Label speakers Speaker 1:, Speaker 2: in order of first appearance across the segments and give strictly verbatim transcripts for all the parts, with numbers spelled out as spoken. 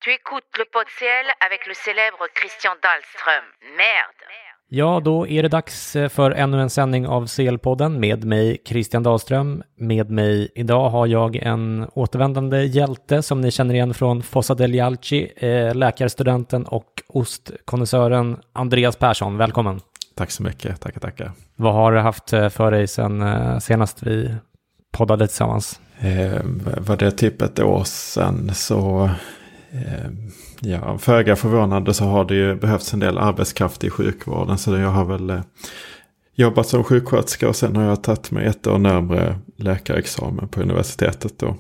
Speaker 1: Tu écoutes le Pod C L avec le célèbre Christian Dahlström. Merde!
Speaker 2: Ja, då är det dags för ännu en sändning av C L-podden med mig, Christian Dahlström. Med mig idag har jag en återvändande hjälte som ni känner igen från Fossa degli Alci, eh, läkarstudenten och ostkonnässören Andreas Persson. Välkommen!
Speaker 3: Tack så mycket, tackar, tackar.
Speaker 2: Vad har du haft för dig sen eh, senast vi poddade tillsammans?
Speaker 3: Eh, var det typ ett år sedan så... Eh, ja, föga förvånande så har det ju behövts en del arbetskraft i sjukvården, så jag har väl eh, jobbat som sjuksköterska och sen har jag tagit mig ett år närmare läkarexamen på universitetet då.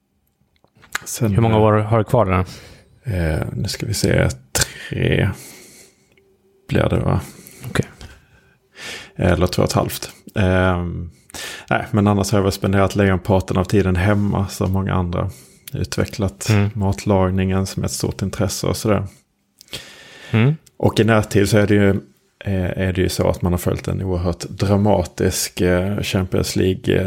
Speaker 3: Sen,
Speaker 2: Hur många år har du kvar där?
Speaker 3: Eh, nu ska vi se, tre blir det va?
Speaker 2: Okej.
Speaker 3: Eller två och ett halvt. Eh, nej, men annars har jag väl spenderat lejonparten av tiden hemma som många andra. Utvecklat mm. matlagningen som ett stort intresse och sådär.
Speaker 2: Mm.
Speaker 3: Och i närtid så är det ju är det ju så att man har följt en oerhört dramatisk eh, Champions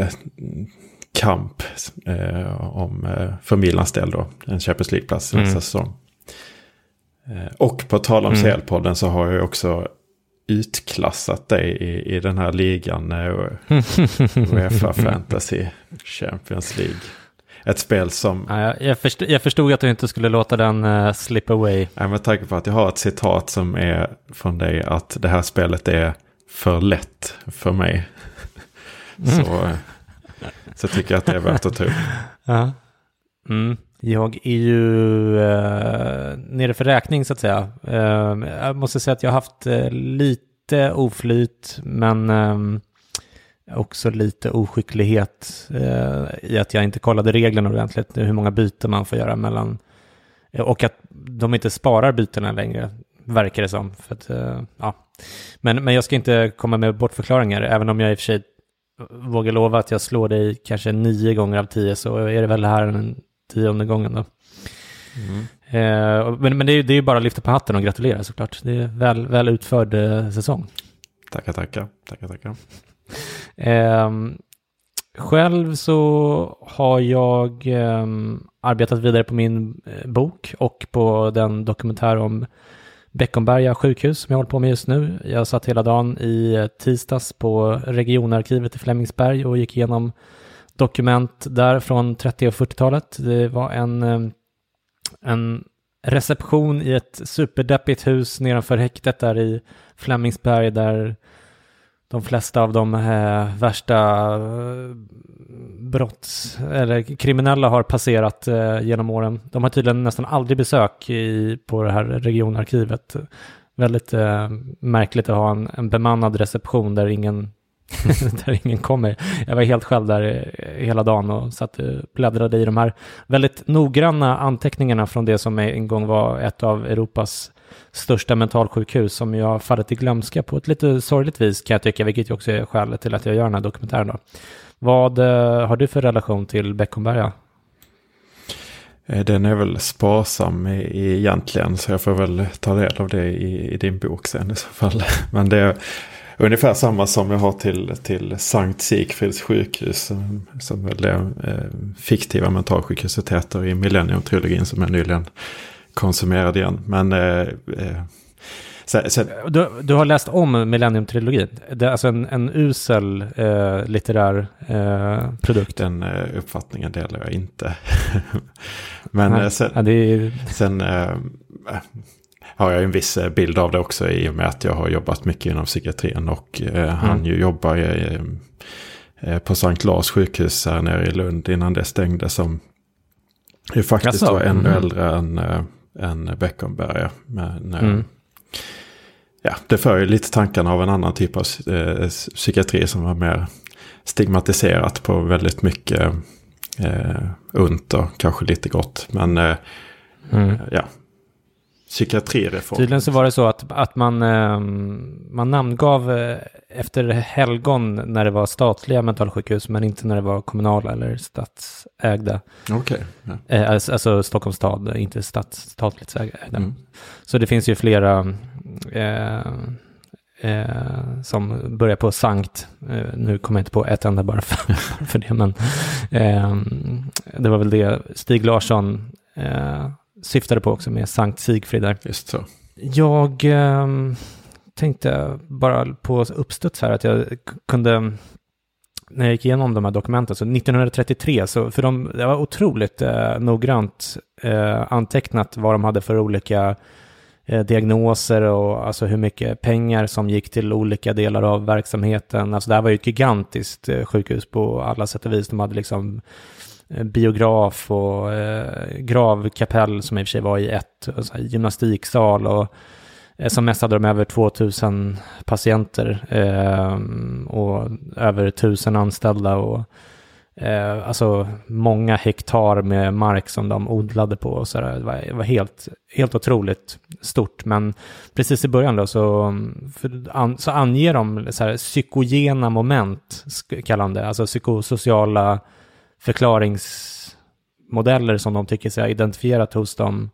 Speaker 3: League-kamp eh, om eh, för Milans del då. En Champions League-plats mm. nästa säsong. Eh, och på tal om mm. C L-podden så har jag också utklassat dig i, i den här ligan eh, UEFA Fantasy Champions League. Ett spel som...
Speaker 2: Ja, jag, jag, förstod, jag förstod att du inte skulle låta den uh, slip away.
Speaker 3: Nej, men tack för att jag har ett citat som är från dig att det här spelet är för lätt för mig. Mm. Så, så tycker jag att det är värt att ta upp.
Speaker 2: Ja. Mm. Jag är ju uh, nere för räkning så att säga. Uh, jag måste säga att jag har haft uh, lite oflyt, men... Um, också lite oskicklighet eh, i att jag inte kollade reglerna ordentligt, hur många byten man får göra mellan, och att de inte sparar bytena längre, verkar det som. För att, eh, ja. men, men jag ska inte komma med bortförklaringar, även om jag i och för sig vågar lova att jag slår dig kanske nio gånger av tio, så är det väl här den tionde gången då. Mm. Eh, men men det, är, det är ju bara att lyfta på hatten och gratulera såklart. Det är väl, väl utförd eh, säsong.
Speaker 3: Tackar, tackar. Tackar, tackar.
Speaker 2: Eh, själv så har jag eh, arbetat vidare på min eh, bok och på den dokumentär om Beckomberga sjukhus som jag håller på med just nu. Jag satt hela dagen i eh, tisdags på regionarkivet i Flemingsberg och gick igenom dokument där från trettio- och fyrtiotalet. Det var en, eh, en reception i ett superdeppigt hus nedanför häktet där i Flemingsberg, där de flesta av de eh, värsta eh, brotts eller kriminella har passerat eh, genom åren. De har tydligen nästan aldrig besök i, på det här regionarkivet. Väldigt eh, märkligt att ha en, en bemannad reception där ingen, där ingen kommer. Jag var helt själv där hela dagen och satt och bläddrade i de här väldigt noggranna anteckningarna från det som en gång var ett av Europas största mentalsjukhus, som jag fallit i glömska på ett lite sorgligt vis, kan jag tycka, vilket ju också är skälet till att jag gör den här dokumentären då. Vad uh, har du för relation till Beckomberga?
Speaker 3: Den är väl sparsam i, egentligen, så jag får väl ta del av det i, i din bok sen i så fall. Men det är ungefär samma som jag har till, till Sankt Sigfrids sjukhus, som, som väl är eh, fiktiva mentalsjukhuset heter i Millennium-trilogin, som jag nyligen konsumerade igen. Men eh, eh, sen, sen...
Speaker 2: Du, du har läst om Millennium-trilogin. Det är alltså en, en usel eh, litterär eh, produkt.
Speaker 3: Den eh, uppfattningen delar jag inte. Men
Speaker 2: Nej,
Speaker 3: eh, sen,
Speaker 2: ja, det är...
Speaker 3: sen eh, har jag en viss bild av det också, i och med att jag har jobbat mycket inom psykiatrin och eh, mm. han ju jobbar i, eh, på Sankt Lars sjukhus här nere i Lund innan det stängde, som ju faktiskt var ännu mm. äldre än äh, än Beckomberga. Men äh, mm. ja, det för ju lite tankarna av en annan typ av äh, psykiatri som var mer stigmatiserat på väldigt mycket äh, ont och kanske lite gott. Men äh, mm. ja, psykiatrireform.
Speaker 2: Tydligen så var det så att, att man, eh, man namngav eh, efter helgon när det var statliga mentalsjukhus, men inte när det var kommunala eller statsägda.
Speaker 3: Okej. Okay. Ja.
Speaker 2: Eh, alltså, alltså Stockholms stad, inte stats, statligt ägda. Mm. Så det finns ju flera eh, eh, som börjar på Sankt. Eh, nu kommer jag inte på ett enda bara för, för det, men eh, det var väl det Stig Larsson eh, syftade på också med Sankt Sigfrid där.
Speaker 3: Just så.
Speaker 2: Jag eh, tänkte bara på uppstuds här att jag kunde, när jag gick igenom de här dokumenten, så nittonhundratrettiotre, så för de, det var otroligt eh, noggrant eh, antecknat vad de hade för olika eh, diagnoser och alltså hur mycket pengar som gick till olika delar av verksamheten. Alltså det här var ju ett gigantiskt eh, sjukhus på alla sätt och vis. De hade liksom eh, biograf och eh, gravkapell som i och för sig var i ett, och så här, gymnastiksal, och som mest hade de över tvåtusen patienter eh, och över tusen anställda och eh, alltså många hektar med mark som de odlade på. Och så där. Det var, det var helt, helt otroligt stort. Men precis i början då så, för, an, så anger de så här, psykogena moment, kallar de det. Alltså psykosociala förklaringsmodeller som de tycker sig ha identifierat hos de,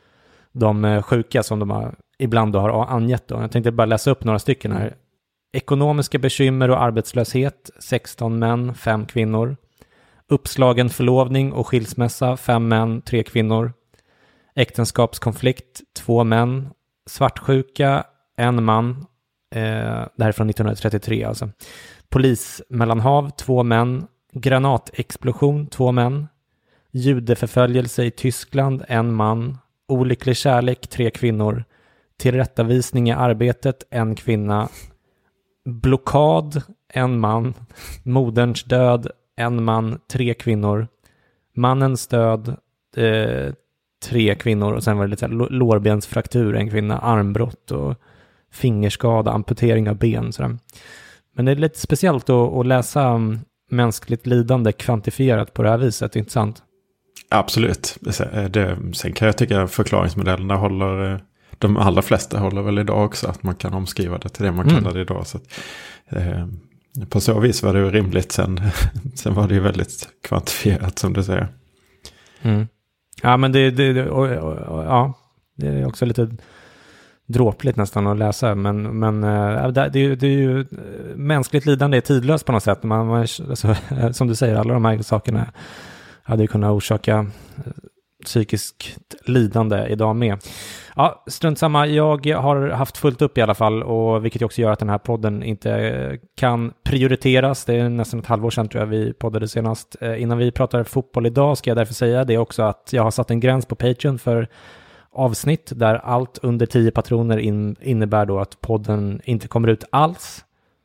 Speaker 2: de sjuka som de har ibland då har angett då. Jag tänkte bara läsa upp några stycken här. Ekonomiska bekymmer och arbetslöshet, sexton män, fem kvinnor. Uppslagen förlovning och skilsmässa, fem män, tre kvinnor. Äktenskapskonflikt, två män. Svartsjuka, en man. Eh, det här är från nittonhundratrettiotre alltså. Polismellanhav, två män. Granatexplosion, två män. Judeförföljelse i Tyskland, en man. Olycklig kärlek, tre kvinnor. Tillrättavisning i arbetet, en kvinna. Blockad, en man. Moderns död, en man, tre kvinnor. Mannens död, eh, tre kvinnor. Och sen var det lite lårbensfraktur, en kvinna. Armbrott och fingerskada, amputering av ben. Sådär. Men det är lite speciellt att, att läsa um, mänskligt lidande kvantifierat på det här viset, inte sant?
Speaker 3: Absolut. Det, sen kan jag tycka att förklaringsmodellerna håller, de allra flesta håller väl idag också, att man kan omskriva det till det man mm. kallar det idag. Så att, eh, på så vis var det ju rimligt, sen, sen var det ju väldigt kvantifierat som du säger.
Speaker 2: Mm. Ja, men det, det, och, och, och, ja, det är också lite dråpligt nästan att läsa, men, men äh, det, det, det är ju mänskligt lidande är tidlöst på något sätt. Man, man, alltså, som du säger, alla de här sakerna hade ju kunnat orsaka psykiskt lidande idag med. Ja, strunt samma. Jag har haft fullt upp i alla fall, och vilket också gör att den här podden inte kan prioriteras. Det är nästan ett halvår sedan tror jag vi poddade senast. Innan vi pratar fotboll idag ska jag därför säga det också, att jag har satt en gräns på Patreon för avsnitt där allt under tio patroner in, innebär då att podden inte kommer ut alls.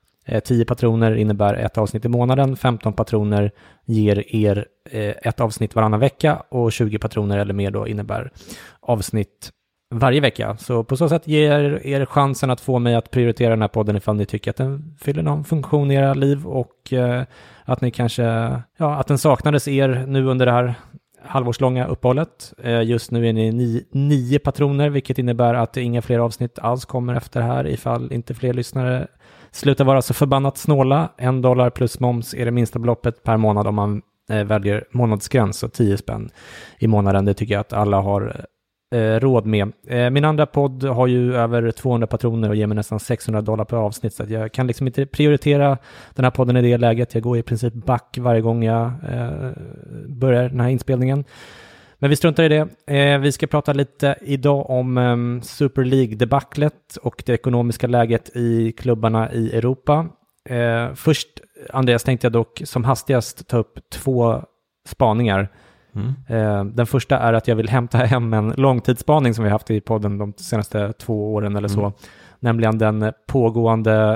Speaker 2: tio patroner innebär ett avsnitt i månaden, femton patroner ger er eh, ett avsnitt varannan vecka, och tjugo patroner eller mer då innebär avsnitt varje vecka. Så på så sätt ger er chansen att få mig att prioritera den här podden ifall ni tycker att den fyller någon funktion i era liv, och eh, att ni kanske, ja, att den saknades er nu under det här halvårslånga uppehållet. Eh, just nu är ni ni nio patroner, vilket innebär att inga fler avsnitt alls kommer efter det här ifall inte fler lyssnare slutar vara så förbannat snåla. En dollar plus moms är det minsta beloppet per månad om man eh, väljer månadsgräns, och tio spänn i månaden. Det tycker jag att alla har eh, råd med. Eh, min andra podd har ju över tvåhundra patroner och ger mig nästan sexhundra dollar per avsnitt, så att jag kan liksom inte prioritera den här podden i det läget. Jag går i princip back varje gång jag eh, börjar den här inspelningen. Men vi struntar i det. Eh, vi ska prata lite idag om eh, Super League-debaclet och det ekonomiska läget i klubbarna i Europa. Eh, först, Andreas, tänkte jag dock som hastigast ta upp två spaningar. Mm. Eh, den första är att jag vill hämta hem en långtidsspaning som vi haft i podden de senaste två åren eller så. Mm. Nämligen den pågående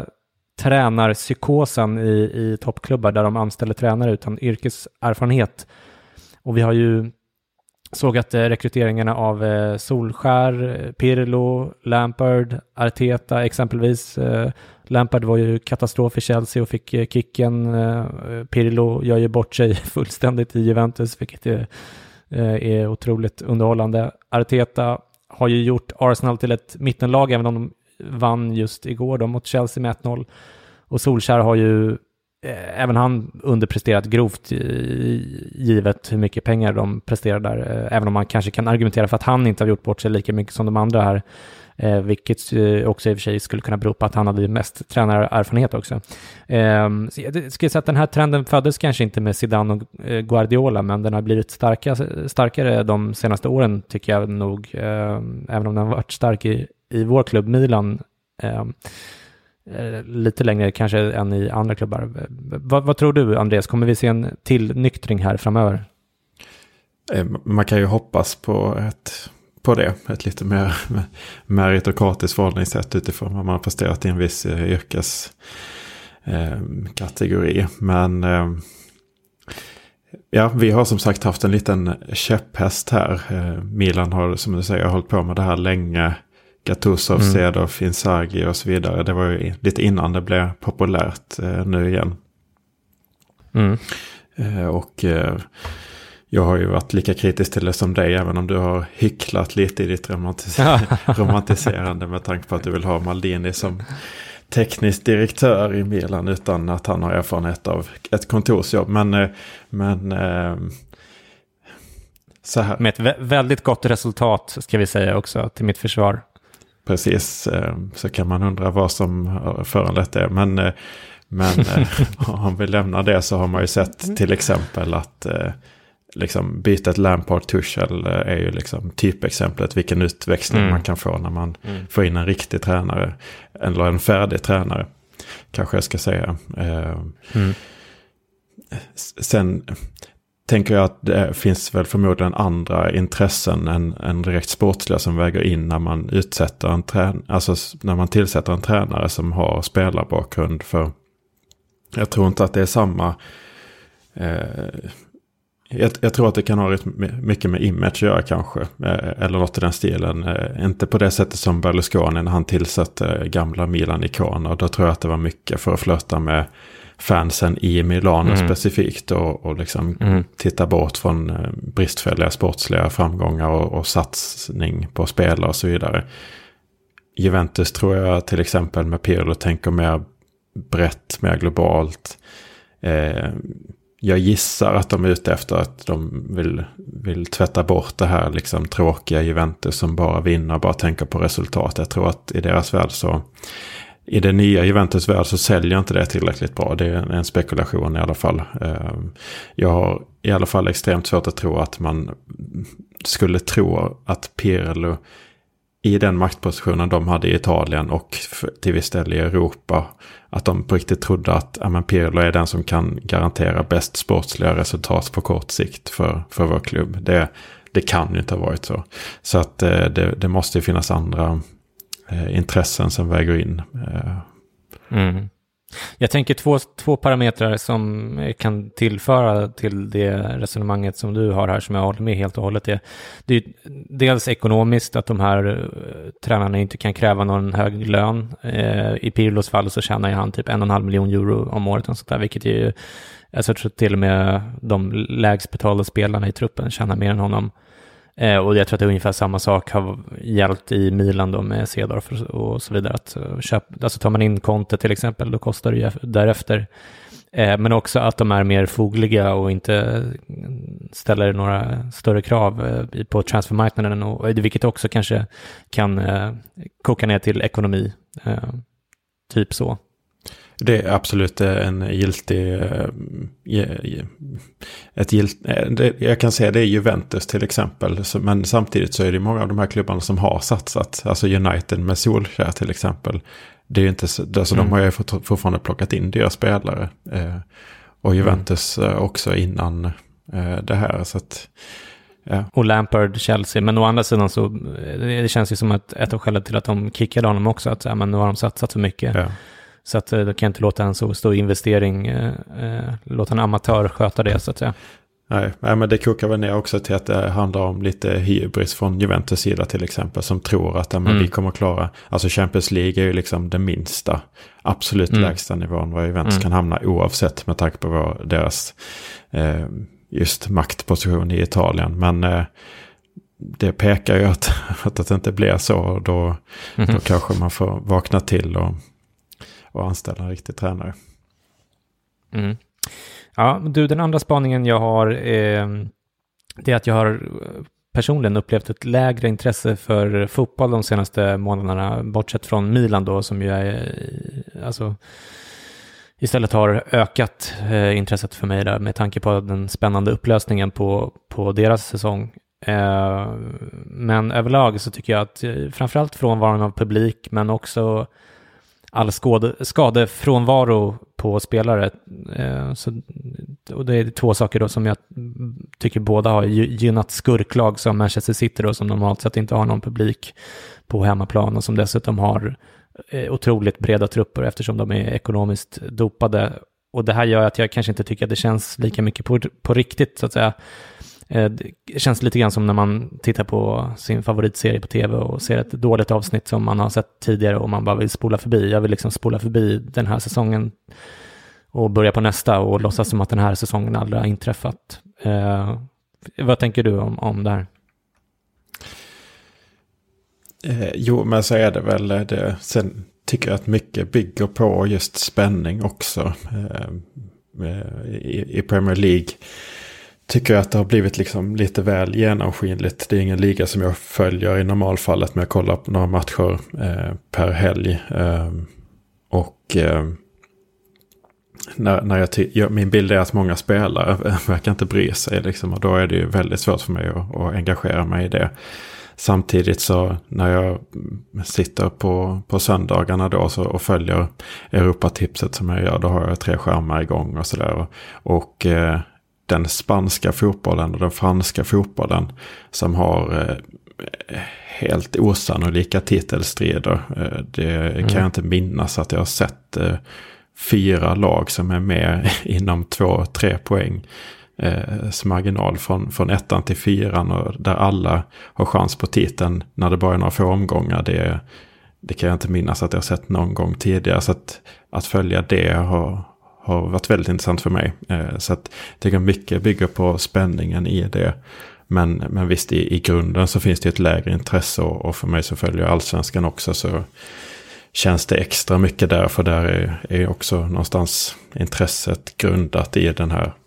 Speaker 2: tränarpsykosen i, i toppklubbar där de anställer tränare utan yrkeserfarenhet. Och vi har ju såg att rekryteringarna av eh, Solskär, Pirlo, Lampard, Arteta exempelvis. Eh, Lampard var ju katastrof i Chelsea och fick eh, kicken. Eh, Pirlo gör ju bort sig fullständigt i Juventus, vilket är, eh, är otroligt underhållande. Arteta har ju gjort Arsenal till ett mittenlag, även om de vann just igår då mot Chelsea med ett noll. Och Solskär har ju även han underpresterat grovt givet hur mycket pengar de presterar där. Även om man kanske kan argumentera för att han inte har gjort bort sig lika mycket som de andra här. Eh, vilket eh, också i och för sig skulle kunna bero på att han hade mest tränarerfarenhet också. Eh, så jag skulle säga att den här trenden föddes kanske inte med Zidane och eh, Guardiola, men den har blivit starka, starkare de senaste åren tycker jag nog. Eh, även om den har varit stark i, i vår klubb Milan eh, eh, lite längre kanske än i andra klubbar. Va, vad tror du, Andreas? Kommer vi se en tillnyktring här framöver?
Speaker 3: Man kan ju hoppas på ett... på det, ett lite mer meritokratiskt förhållningssätt utifrån vad man har presterat i en viss yrkeskategori. Eh, Men eh, ja, vi har som sagt haft en liten käpphäst här. Eh, Milan har, som du säger, hållit på med det här länge. Gattuso, mm. Seedorf, Inzaghi och så vidare. Det var ju lite innan det blev populärt eh, nu igen.
Speaker 2: Mm.
Speaker 3: Eh, och... Eh, Jag har ju varit lika kritisk till det som dig, även om du har hycklat lite i ditt romantis- romantiserande med tanke på att du vill ha Maldini som teknisk direktör i Milan utan att han har erfarenhet av ett kontorsjobb. Men, men så här.
Speaker 2: Med ett vä- väldigt gott resultat ska vi säga också till mitt försvar.
Speaker 3: Precis, så kan man undra vad som föranlett det. Men, men om vi lämnar det så har man ju sett till exempel att liksom bytet Lampard-Tuchel är ju liksom typexemplet vilken utväxling mm. man kan få när man mm. får in en riktig tränare eller en färdig tränare, kanske jag ska säga. Mm. Sen tänker jag att det finns väl förmodligen andra intressen än, än direkt sportsliga som väger in när man utsätter en trän- alltså när man tillsätter en tränare som har spelarbakgrund, för jag tror inte att det är samma eh, Jag, jag tror att det kan ha rätt mycket med image att göra kanske. Eller något i den stilen. Inte på det sättet som Berlusconi när han tillsatte gamla Milan-ikoner. Då tror jag att det var mycket för att flirta med fansen i Milano mm. specifikt. Och, och liksom mm. titta bort från bristfälliga sportsliga framgångar och, och satsning på spelare och så vidare. Juventus tror jag till exempel med Pirlo tänker mer brett, mer globalt. Eh, Jag gissar att de är ute efter att de vill, vill tvätta bort det här liksom tråkiga Juventus som bara vinner, bara tänker på resultat. Jag tror att i deras värld så, i det nya Juventus värld så säljer inte det tillräckligt bra. Det är en spekulation i alla fall. Jag har i alla fall extremt svårt att tro att man skulle tro att Pirlo i den maktpositionen de hade i Italien och till viss del i Europa, att de på riktigt trodde att ja, men Pirlo är den som kan garantera bäst sportsliga resultat på kort sikt för, för vår klubb. Det, det kan ju inte ha varit så. Så att det, det måste finnas andra eh, intressen som väger in. Eh.
Speaker 2: Mm. Jag tänker två, två parametrar som kan tillföra till det resonemanget som du har här, som jag håller med helt och hållet. Det, det är dels ekonomiskt, att de här uh, tränarna inte kan kräva någon hög lön. Uh, I Pirlos fall så tjänar han typ en och en halv miljon euro om året och sånt där, vilket är ju, jag tror till och med de lägst betalda spelarna i truppen tjänar mer än honom. Eh, och jag tror att det är ungefär samma sak har gällt i Milan då med Seedorf och, och så vidare. Att, uh, köp, alltså tar man in Conte till exempel, då kostar det ju därefter. Eh, men också att de är mer fogliga och inte ställer några större krav eh, på transfermarknaden, och, vilket också kanske kan eh, koka ner till ekonomi. Eh, typ så.
Speaker 3: Det är absolut en giltig, ett gilt, jag kan säga det är Juventus till exempel, men samtidigt så är det många av de här klubbarna som har satsat, alltså United med Solskjaer till exempel. Det är ju inte så, alltså mm. de har ju fortfarande plockat in dyra spelare och Juventus mm. också innan det här, så att ja.
Speaker 2: Och Lampard, Chelsea, men å andra sidan så det känns ju som att ett av skälen till att de kickade honom också, att ja, men nu har de satsat så mycket. Ja. Så att då kan jag inte låta en så stor investering, eh, låta en amatör sköta det, så att säga.
Speaker 3: Nej, nej, men det kokar väl ner också till att det handlar om lite hybris från Juventus sida till exempel, som tror att ja, men mm. vi kommer att klara, alltså Champions League är ju liksom det minsta, absolut mm. lägsta nivån vad Juventus mm. kan hamna, oavsett med tanke på vad deras eh, just maktposition i Italien. Men eh, det pekar ju att, att det inte blir så, då, mm. då kanske man får vakna till och och anställa en riktig tränare.
Speaker 2: Mm. Ja, du, den andra spaningen jag har eh, det är att jag har personligen upplevt ett lägre intresse för fotboll de senaste månaderna, bortsett från Milan då, som ju är, alltså, istället har ökat eh, intresset för mig där med tanke på den spännande upplösningen på, på deras säsong. Eh, men överlag så tycker jag att eh, framförallt frånvaron av publik, men också all skade, skadefrånvaro på spelare. Eh, så, och det är två saker då som jag tycker båda har gynnat skurklag som Manchester City då, som normalt sett inte har någon publik på hemmaplan och som dessutom har eh, otroligt breda trupper eftersom de är ekonomiskt dopade. Och det här gör att jag kanske inte tycker att det känns lika mycket på, på riktigt så att säga. Det känns lite grann som när man tittar på sin favoritserie på tv och ser ett dåligt avsnitt som man har sett tidigare och man bara vill spola förbi. Jag vill liksom spola förbi den här säsongen och börja på nästa och låtsas som att den här säsongen aldrig har inträffat. Eh, vad tänker du om, om det här?
Speaker 3: Eh, jo, men så är det väl det. Sen tycker jag att mycket bygger på just spänning också. Eh, i, i Premier League tycker jag att det har blivit liksom lite väl genomskinligt. Det är ingen liga som jag följer i normalfallet, men jag kollar på några matcher eh, per helg. Eh, och eh, när, när jag ty- ja, min bild är att många spelare verkar inte bry sig. Liksom, och då är det ju väldigt svårt för mig att, att engagera mig i det. Samtidigt så när jag sitter på, på söndagarna då så, och följer Europatipset som jag gör, då har jag tre skärmar igång och sådär. Och, och eh, den spanska fotbollen och den franska fotbollen som har eh, helt osannolika titelstrider. Eh, det mm. kan jag inte minnas att jag har sett eh, fyra lag som är med inom två, tre poäng eh, marginal från, från ettan till fyran och där alla har chans på titeln när det bara är några få omgångar. Det, det kan jag inte minnas att jag har sett någon gång tidigare. Så att, att följa det har har varit väldigt intressant för mig. Eh, så att jag tycker mycket bygger på spänningen i det. Men, men visst, i, i grunden så finns det ett lägre intresse och, och för mig så följer Allsvenskan också, så känns det extra mycket där, för där är, är också någonstans intresset grundat i den här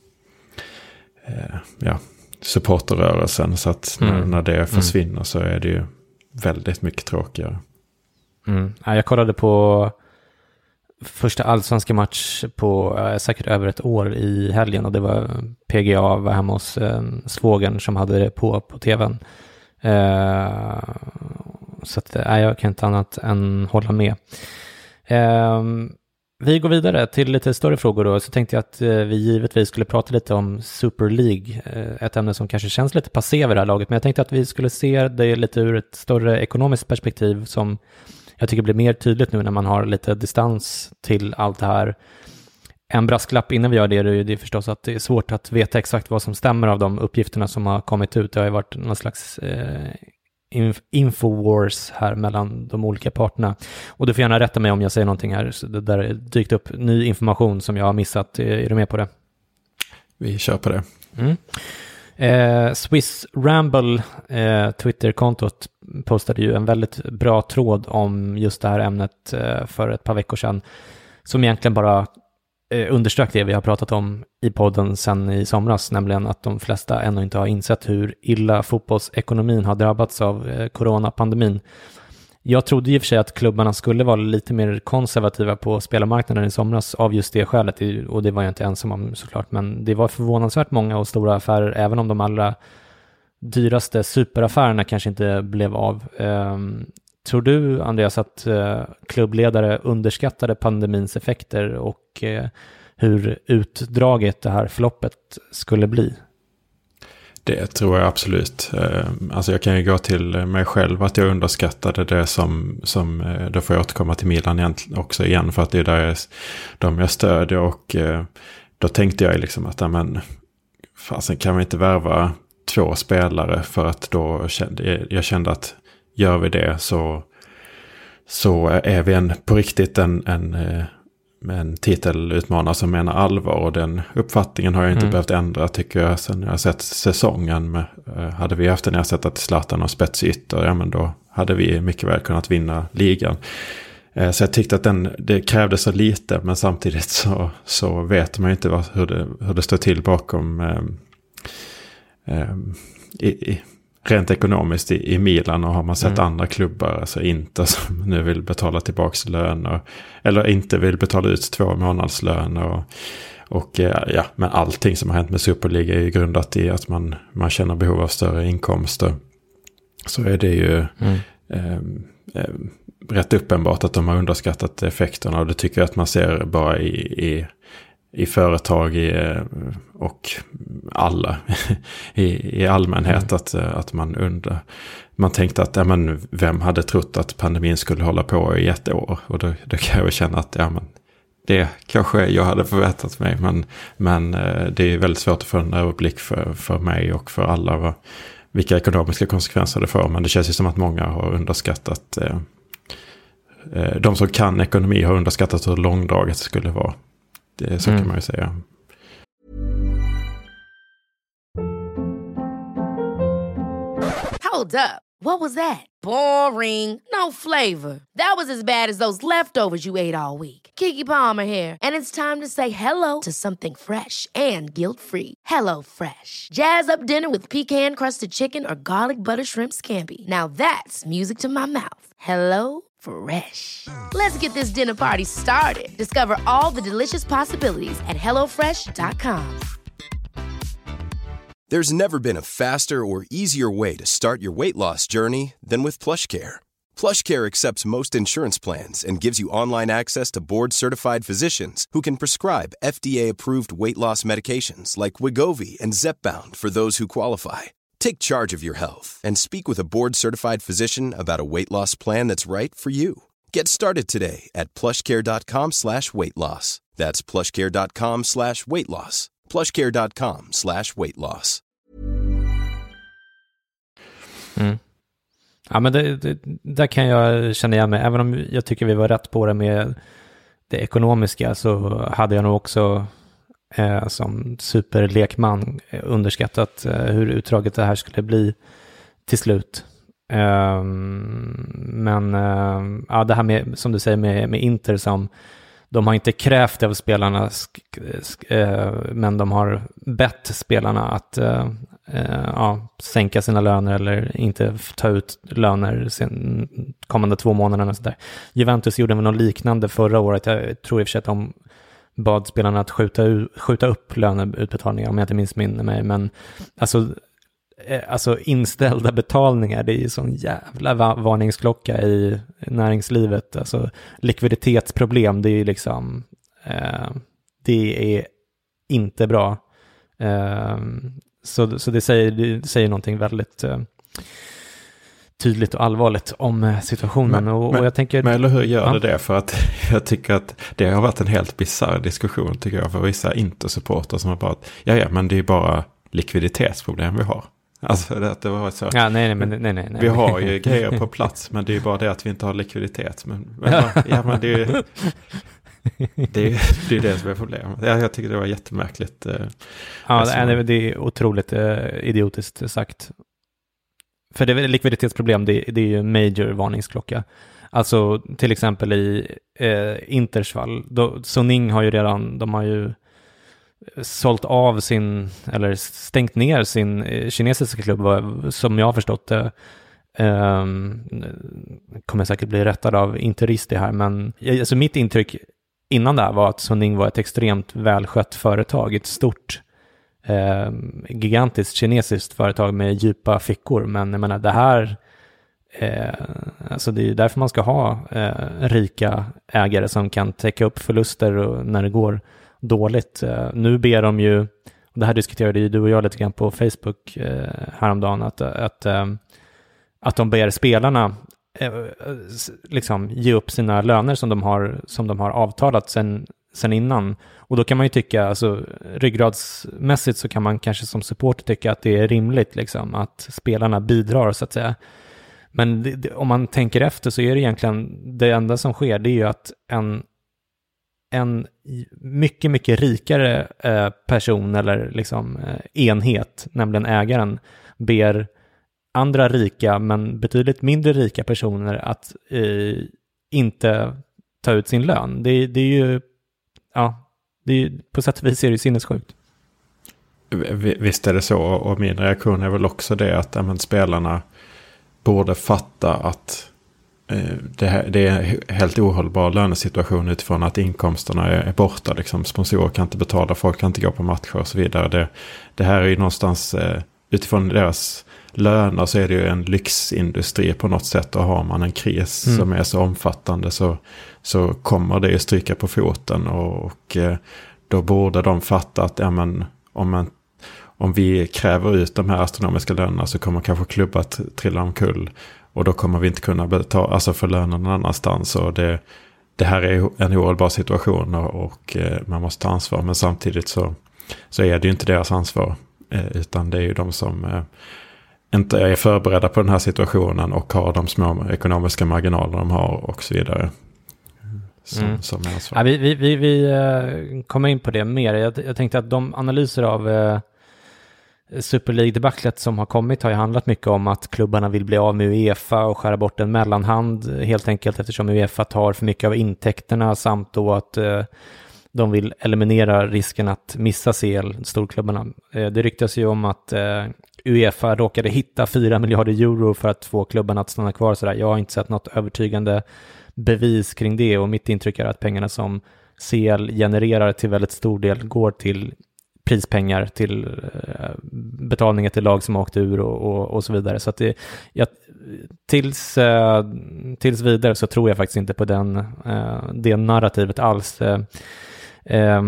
Speaker 3: eh, ja, supporterrörelsen. Så att när, mm. när det försvinner mm. så är det ju väldigt mycket tråkigare.
Speaker 2: Mm. Ja, jag kollade på första allsvenska match på äh, säkert över ett år i helgen, och det var P G A var hemma hos äh, svågern som hade det på på tvn. Äh, så att, äh, jag kan inte annat än hålla med. Äh, vi går vidare till lite större frågor då, så tänkte jag att äh, vi givetvis skulle prata lite om Super League, äh, ett ämne som kanske känns lite passé vid det här laget, men jag tänkte att vi skulle se det lite ur ett större ekonomiskt perspektiv som jag tycker blir mer tydligt nu när man har lite distans till allt det här. En brasklapp innan vi gör det, det är förstås att det är svårt att veta exakt vad som stämmer av de uppgifterna som har kommit ut. Det har ju varit någon slags eh, infowars här mellan de olika parterna. Och du får gärna rätta mig om jag säger någonting här så det där dykt upp ny information som jag har missat. Är du med på det?
Speaker 3: Vi kör på det.
Speaker 2: Mm. Eh, Swiss Ramble, eh, Twitter-kontot, postade ju en väldigt bra tråd om just det här ämnet eh, för ett par veckor sedan, som egentligen bara eh, underströk det vi har pratat om i podden sedan i somras, nämligen att de flesta ännu inte har insett hur illa fotbollsekonomin har drabbats av eh, coronapandemin. Jag trodde i och för sig att klubbarna skulle vara lite mer konservativa på spelarmarknaden i somras av just det skälet, och det var jag inte ensam om såklart, men det var förvånansvärt många och stora affärer, även om de allra dyraste superaffärerna kanske inte blev av. Um, tror du, Andreas, att uh, klubbledare underskattade pandemins effekter och uh, hur utdraget det här förloppet skulle bli?
Speaker 3: Det tror jag absolut. Alltså jag kan ju gå till mig själv att jag underskattade det som, som då får jag återkomma till Milan också igen, för att det är där jag, de jag stödjer, och då tänkte jag liksom att men, fasen, kan vi inte värva två spelare, för att då kände jag kände att gör vi det så, så är vi en, på riktigt en, en en titelutmanare som menar allvar, och den uppfattningen har jag inte mm. behövt ändra, tycker jag, sen jag har sett säsongen. Med, eh, hade vi haft en ersättare till Zlatan och spetsytter, ja men då hade vi mycket väl kunnat vinna ligan. Eh, så jag tyckte att den, det krävde så lite, men samtidigt så, så vet man ju inte vad, hur, det, hur det står till bakom eh, eh, i, i, rent ekonomiskt i, i Milan, och har man sett
Speaker 2: mm.
Speaker 3: andra klubbar, alltså inte som nu vill betala tillbaks lön och, eller inte vill betala ut två månadslön och, och ja, men allting som har hänt med Superliga är ju grundat i att man, man känner behov av större inkomster. Så är det ju mm. eh, eh, rätt uppenbart att de har underskattat effekterna, och det tycker jag att man ser bara i, i i företag i, och alla i, i allmänhet, mm. att, att man undrar. Man tänkte att ja, men vem hade trott att pandemin skulle hålla på i ett år? Och då, då kan jag väl känna att ja, men det kanske jag hade förväntat mig. Men, men det är väldigt svårt att få en överblick för, för mig och för alla vad, vilka ekonomiska konsekvenser det får. Men det känns ju som att många har underskattat, eh, de som kan ekonomi har underskattat hur långdraget det skulle vara. Det, så mm. kan man ju säga.
Speaker 4: Hold up. What was that? Boring. No flavor. That was as bad as those leftovers you ate all week. Keke Palmer here, and it's time to say hello to something fresh and guilt-free. Hello Fresh. Jazz up dinner with pecan-crusted chicken or garlic butter shrimp scampi. Now that's music to my mouth. Hello Fresh. Let's get this dinner party started. Discover all the delicious possibilities at hello fresh dot com.
Speaker 5: There's never been a faster or easier way to start your weight loss journey than with PlushCare. PlushCare accepts most insurance plans and gives you online access to board-certified physicians who can prescribe F D A-approved weight loss medications like Wegovy and Zepbound for those who qualify. Take charge of your health and speak with a board-certified physician about a weight loss plan that's right for you. Get started today at plushcare.com slash weight loss. That's plushcare.com slash weight loss. plushcare.com slash weight loss.
Speaker 2: Mm. Ja, men det, det, där kan jag känna igen mig. Även om jag tycker vi var rätt på det med det ekonomiska, så hade jag nog också eh, som superlekman underskattat eh, hur utdraget det här skulle bli till slut. Eh, men eh, ja, det här med, som du säger med, med Inter, som de har inte krävt av spelarna, sk- sk- eh, men de har bett spelarna att eh, eh, ja, sänka sina löner eller inte ta ut löner sen kommande två månaderna. Så där. Juventus gjorde väl något liknande förra året. Jag tror i och för sig att de bad spelarna att skjuta, u- skjuta upp löneutbetalningar, om jag inte minns min mig. Men alltså, eh, alltså inställda betalningar, det är ju sån jävla va- varningsklocka i näringslivet. Alltså likviditetsproblem, det är ju liksom eh, det är inte bra. Eh, så, så det säger, det säger någonting väldigt eh, tydligt och allvarligt om situationen. Men, och,
Speaker 3: men,
Speaker 2: och jag tänker,
Speaker 3: men eller hur gör
Speaker 2: ja.
Speaker 3: det det? För att jag tycker att det har varit en helt bizarr diskussion, tycker jag, för vissa Inter-supporter som har bara att ja, ja, men det är bara likviditetsproblem vi har. Alltså det, det var så.
Speaker 2: Ja, nej, nej, men, nej, nej, nej.
Speaker 3: Vi har ju grejer på plats, men det är ju bara det att vi inte har likviditet. Men, men ja, men det är ju det, är, det är det som är problemet. Jag, jag tycker det var jättemärkligt. Eh,
Speaker 2: ja, det är, det är otroligt eh, idiotiskt sagt. För det är likviditetsproblem, det, det är ju en major varningsklocka. Alltså till exempel i eh, Inters fall, då, Suning har ju redan, de har ju sålt av sin, eller stängt ner sin eh, kinesiska klubb, som jag har förstått det. Eh, kommer säkert bli rättad av Interist det här, men alltså mitt intryck innan det här var att Suning var ett extremt välskött företag, ett stort eh, gigantiskt kinesiskt företag med djupa fickor. Men jag menar, det här eh, alltså det är därför man ska ha eh, rika ägare som kan täcka upp förluster och när det går dåligt. Eh, nu ber de ju, och det här diskuterade ju du och jag lite grann på Facebook eh, häromdagen, att, att, eh, att de ber spelarna eh, liksom ge upp sina löner som de har, som de har avtalat sen, sen innan. Och då kan man ju tycka, alltså ryggradsmässigt så kan man kanske som supporter tycka att det är rimligt liksom, att spelarna bidrar så att säga. Men det, det, om man tänker efter så är det egentligen det enda som sker, det är ju att en en mycket, mycket rikare eh, person eller liksom eh, enhet, nämligen ägaren, ber andra rika men betydligt mindre rika personer att eh, inte ta ut sin lön. Det, det är ju, ja, det är, på sätt och vis är det sinnessjukt.
Speaker 3: Visst är det så, och min reaktion är väl också det att ja, men, spelarna borde fatta att Det, här, det är helt ohållbar lönesituation utifrån att inkomsterna är, är borta. Liksom. Sponsorer kan inte betala, folk kan inte gå på matcher och så vidare. Det, det här är ju någonstans, eh, utifrån deras löner så är det ju en lyxindustri på något sätt. Och har man en kris mm. som är så omfattande så, så kommer det ju stryka på foten. Och, och eh, då borde de fatta att ja, men, om, man, om vi kräver ut de här astronomiska lönerna så kommer kanske klubbar att trilla omkull. Och då kommer vi inte kunna betala, alltså för lönen någon annanstans. Och det, det här är en ohållbar situation och, och eh, man måste ta ansvar. Men samtidigt så, så är det ju inte deras ansvar. Eh, utan det är ju de som eh, inte är förberedda på den här situationen och har de små ekonomiska marginaler de har och så vidare. Som, mm. som är ansvar.
Speaker 2: Ja, vi vi, vi, vi uh, kommer in på det mer. Jag, jag tänkte att de analyser av... Uh, Super League-debaclet som har kommit har ju handlat mycket om att klubbarna vill bli av med UEFA och skära bort en mellanhand helt enkelt eftersom UEFA tar för mycket av intäkterna samt då att eh, de vill eliminera risken att missa C L, storklubbarna. Eh, det ryktas ju om att eh, UEFA råkade hitta fyra miljarder euro för att få klubbarna att stanna kvar. Sådär. Jag har inte sett något övertygande bevis kring det och mitt intryck är att pengarna som C L genererar till väldigt stor del går till prispengar till eh, betalningar till lag som har åkt ur och, och, och så vidare. Så att det, jag, tills, eh, tills vidare så tror jag faktiskt inte på den, eh, det narrativet alls. Eh, eh,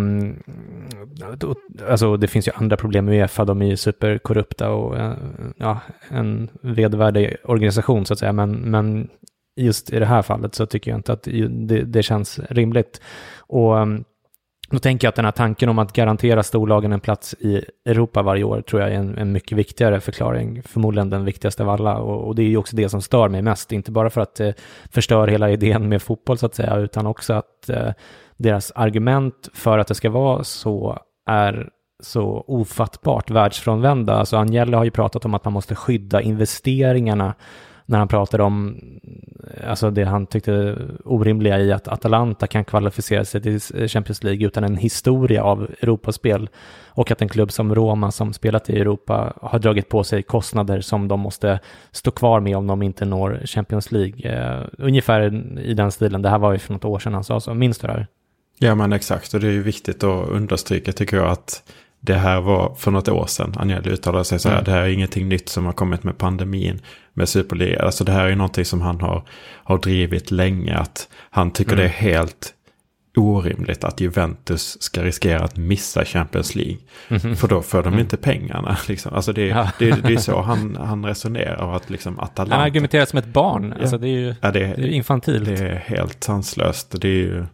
Speaker 2: alltså det finns ju andra problem med UEFA, de är ju superkorrupta och eh, ja, en vedervärdig organisation så att säga, men, men just i det här fallet så tycker jag inte att det, det känns rimligt. Och då tänker jag att den här tanken om att garantera storlagen en plats i Europa varje år tror jag är en, en mycket viktigare förklaring, förmodligen den viktigaste av alla. Och, och det är ju också det som stör mig mest, inte bara för att eh, förstöra hela idén med fotboll så att säga, utan också att eh, deras argument för att det ska vara så är så ofattbart världsfrånvända. Alltså Agnelli har ju pratat om att man måste skydda investeringarna när han pratade om alltså det han tyckte orimliga i att Atalanta kan kvalificera sig till Champions League utan en historia av Europaspel och att en klubb som Roma som spelat i Europa har dragit på sig kostnader som de måste stå kvar med om de inte når Champions League. Uh, ungefär i den stilen. Det här var ju för något år sedan han sa så. Minns du det här?
Speaker 3: Ja men exakt, och det är ju viktigt att understryka tycker jag att det här var för något år sedan. Agnelli uttalade sig så här, mm. det här är ingenting nytt som har kommit med pandemin, med Superliga. Alltså det här är ju någonting som han har, har drivit länge. Att han tycker mm. det är helt orimligt att Juventus ska riskera att missa Champions League. Mm. För då får de mm. inte pengarna. Liksom. Alltså det, ja. det, det är så han, han resonerar. Att liksom Atalanta...
Speaker 2: Han argumenterar som ett barn. Ja. Alltså det är ju ja, det, det är infantilt.
Speaker 3: Det är helt sanslöst. Det är ju...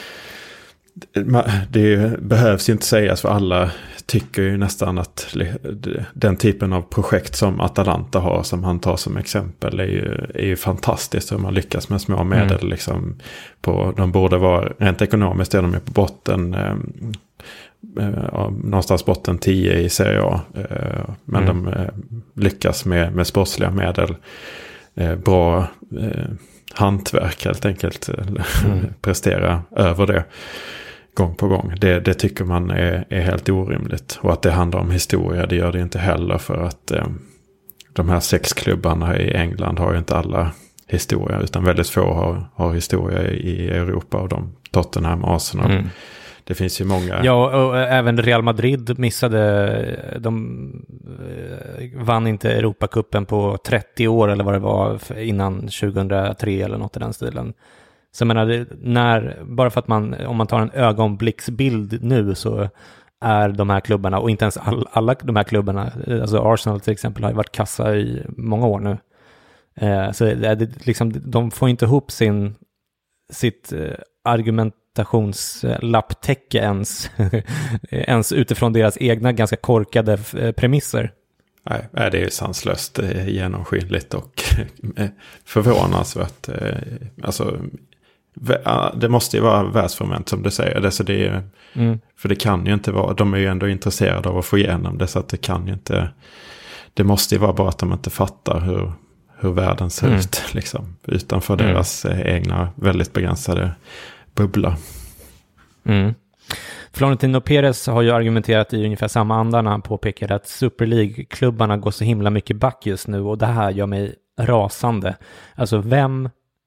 Speaker 3: Det behövs ju inte sägas för alla tycker ju nästan att den typen av projekt som Atalanta har som han tar som exempel är ju, är ju fantastiskt hur man lyckas med små medel mm. liksom på, de borde vara rent ekonomiskt är de på botten eh, eh, någonstans botten tio i Serie A eh, men mm. de eh, lyckas med, med sportsliga medel eh, bra eh, hantverk helt enkelt mm. prestera över det gång på gång. Det, det tycker man är, är helt orimligt. Och att det handlar om historia, det gör det inte heller för att eh, de här sex klubbarna i England har ju inte alla historia utan väldigt få har, har historia i Europa och de Tottenham, Arsenal. Mm. Det finns ju många.
Speaker 2: Ja, och även Real Madrid missade, de vann inte Europacupen på trettio år eller vad det var innan tjugohundratre eller något i den stilen. Så jag menar, när, bara för att man, om man tar en ögonblicksbild nu så är de här klubbarna, och inte ens all, alla de här klubbarna, alltså Arsenal till exempel har ju varit kassa i många år nu. Eh, så det, det, liksom, de får inte ihop sin, sitt eh, argumentationslapptäcke ens, ens utifrån deras egna ganska korkade premisser.
Speaker 3: Nej, det är ju sanslöst genomskinligt och förvånansvärt. Alltså, det måste ju vara världsfrånvänt som du säger. Det, så det är, mm. För det kan ju inte vara, de är ju ändå intresserade av att få igenom det så att det kan ju inte, det måste ju vara bara att de inte fattar hur, hur världen ser mm. ut liksom, utanför mm. deras egna väldigt begränsade bubbla.
Speaker 2: Mm. Florentino Perez har ju argumenterat i ungefär samma anda när han påpekar att Super League-klubbarna går så himla mycket back just nu, och det här gör mig rasande. Alltså vem,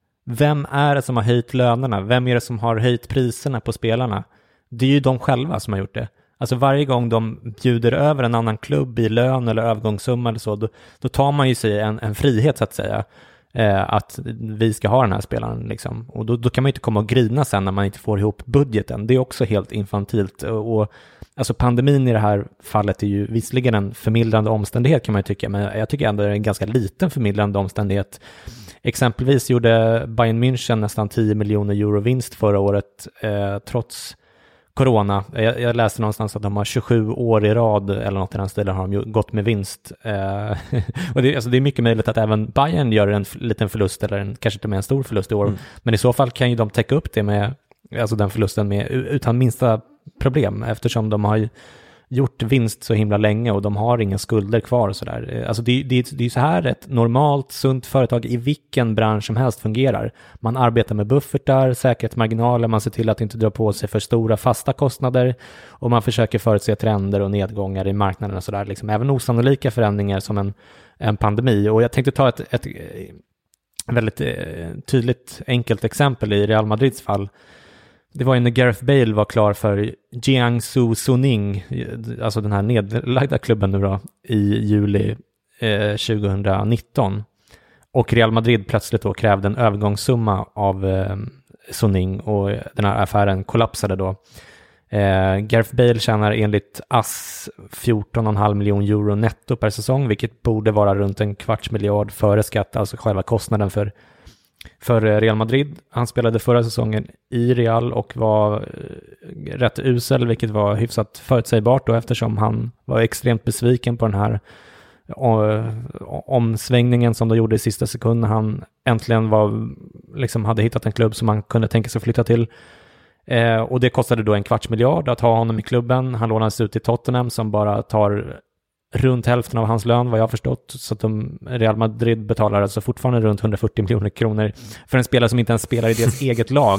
Speaker 2: vem är det som har höjt lönerna? Vem är det som har höjt priserna på spelarna? Det är ju de själva som har gjort det. Alltså varje gång de bjuder över en annan klubb i lön eller övergångssumma eller så, då, då tar man ju sig en, en frihet så att säga. Eh, att vi ska ha den här spelaren liksom. Och då, då kan man ju inte komma och grina sen när man inte får ihop budgeten. Det är också helt infantilt. Och, och alltså pandemin i det här fallet är ju visserligen en förmildrande omständighet kan man ju tycka, men jag tycker ändå det är en ganska liten förmildrande omständighet. Exempelvis gjorde Bayern München nästan tio miljoner euro vinst förra året eh, trots corona. Jag, jag läste någonstans att de har tjugosju år i rad eller något i den stilen har de gått med vinst. Eh, och det, alltså det är mycket möjligt att även Bayern gör en f- liten förlust eller en, kanske inte med en stor förlust i år. Mm. Men i så fall kan ju de täcka upp det med, alltså den förlusten med, utan minsta problem, eftersom de har gjort vinst så himla länge och de har inga skulder kvar och sådär. Alltså det, det, det är ju så här ett normalt, sunt företag i vilken bransch som helst fungerar. Man arbetar med buffertar, säkerhetsmarginaler, man ser till att inte dra på sig för stora fasta kostnader och man försöker förutse trender och nedgångar i marknaden och sådär. Liksom även osannolika förändringar som en, en pandemi. Och jag tänkte ta ett, ett väldigt tydligt, enkelt exempel i Real Madrids fall. Det var ju när Gareth Bale var klar för Jiangsu Suning, alltså den här nedlagda klubben nu då, i juli eh, tjugonitton. Och Real Madrid plötsligt då krävde en övergångssumma av eh, Suning och den här affären kollapsade då. Eh, Gareth Bale tjänar enligt A S fjorton komma fem miljoner euro netto per säsong, vilket borde vara runt en kvarts miljard före skatt, alltså själva kostnaden för för Real Madrid. Han spelade förra säsongen i Real och var rätt usel, vilket var hyfsat förutsägbart då, eftersom han var extremt besviken på den här omsvängningen som de gjorde i sista sekunden. Han äntligen var, liksom hade hittat en klubb som han kunde tänka sig flytta till. Eh, och det kostade då en kvarts miljard att ha honom i klubben. Han lånades ut till Tottenham som bara tar runt hälften av hans lön, vad jag har förstått, så att de, Real Madrid betalar alltså fortfarande runt hundrafyrtio miljoner kronor för en spelare som inte ens spelar i deras eget lag.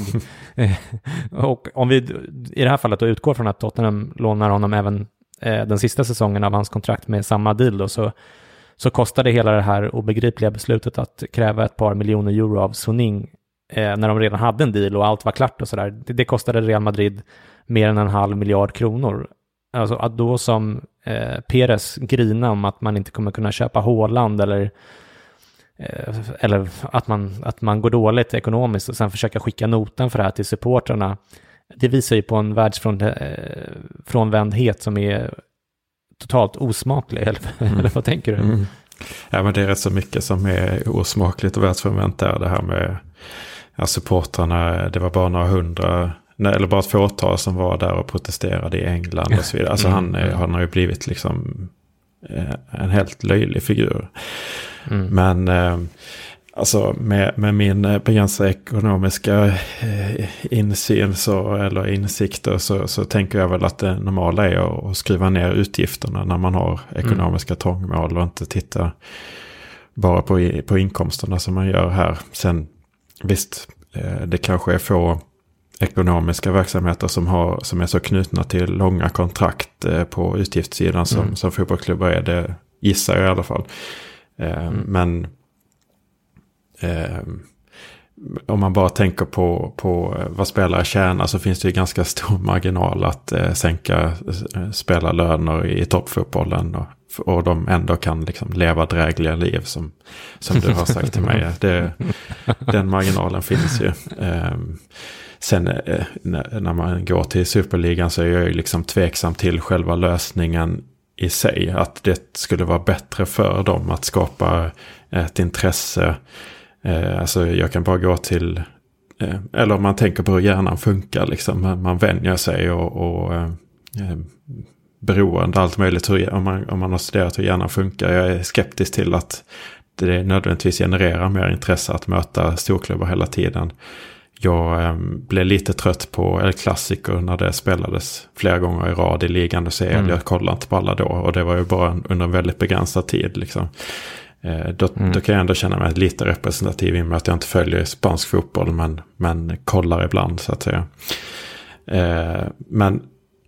Speaker 2: Och om vi i det här fallet då utgår från att Tottenham lånar honom även eh, den sista säsongen av hans kontrakt med samma deal då, så, så kostade hela det här obegripliga beslutet att kräva ett par miljoner euro av Suning eh, när de redan hade en deal och allt var klart och sådär. Det, det kostade Real Madrid mer än en halv miljard kronor. Alltså att då som eh, Perez grina om att man inte kommer kunna köpa Haaland eller, eh, eller att, man, att man går dåligt ekonomiskt och sen försöka skicka notan för det här till supporterna. Det visar ju på en världsfrånvändhet som är totalt osmaklig. Eller, mm. eller vad tänker du?
Speaker 3: Mm. Ja, men det är rätt så mycket som är osmakligt och världsfrånvänt där. Det här med ja, supporterna, det var bara några hundra eller bara ett fåtal som var där och protesterade i England och så vidare. Alltså han, mm. han har ju blivit liksom eh, en helt löjlig figur. Mm. Men eh, alltså med, med min begränsade ekonomiska eh, insyn så, eller insikter så, så tänker jag väl att det normala är att skriva ner utgifterna när man har ekonomiska mm. trångmål och inte titta bara på, på inkomsterna som man gör här. Sen visst, eh, det kanske är få ekonomiska verksamheter som, har, som är så knutna till långa kontrakt eh, på utgiftssidan som, mm. som fotbollsklubbar är. Det gissar jag i alla fall. Eh, mm. Men eh, om man bara tänker på, på vad spelare tjänar så finns det ju ganska stor marginal att eh, sänka eh, spelarlöner i toppfotbollen och, och de ändå kan liksom leva drägliga liv som, som du har sagt till mig. Det, den marginalen finns ju. Eh, Sen eh, när man går till Superligan så är jag ju liksom tveksam till själva lösningen i sig. Att det skulle vara bättre för dem att skapa ett intresse. Eh, alltså jag kan bara gå till, eh, eller om man tänker på hur hjärnan funkar liksom. Man, man vänjer sig och, och eh, beroende allt möjligt. Hur, om, man, om man har studerat hur hjärnan funkar. Jag är skeptisk till att det nödvändigtvis genererar mer intresse att möta storklubbar hela tiden. Jag eh, blev lite trött på El Clasico när det spelades flera gånger i rad i ligan och C L. Mm. Jag kollade inte på alla då och det var ju bara en, under en väldigt begränsad tid. Liksom. Eh, då, mm. då kan jag ändå känna mig lite representativ i och med att jag inte följer spansk fotboll men, men kollar ibland så att säga. Eh, men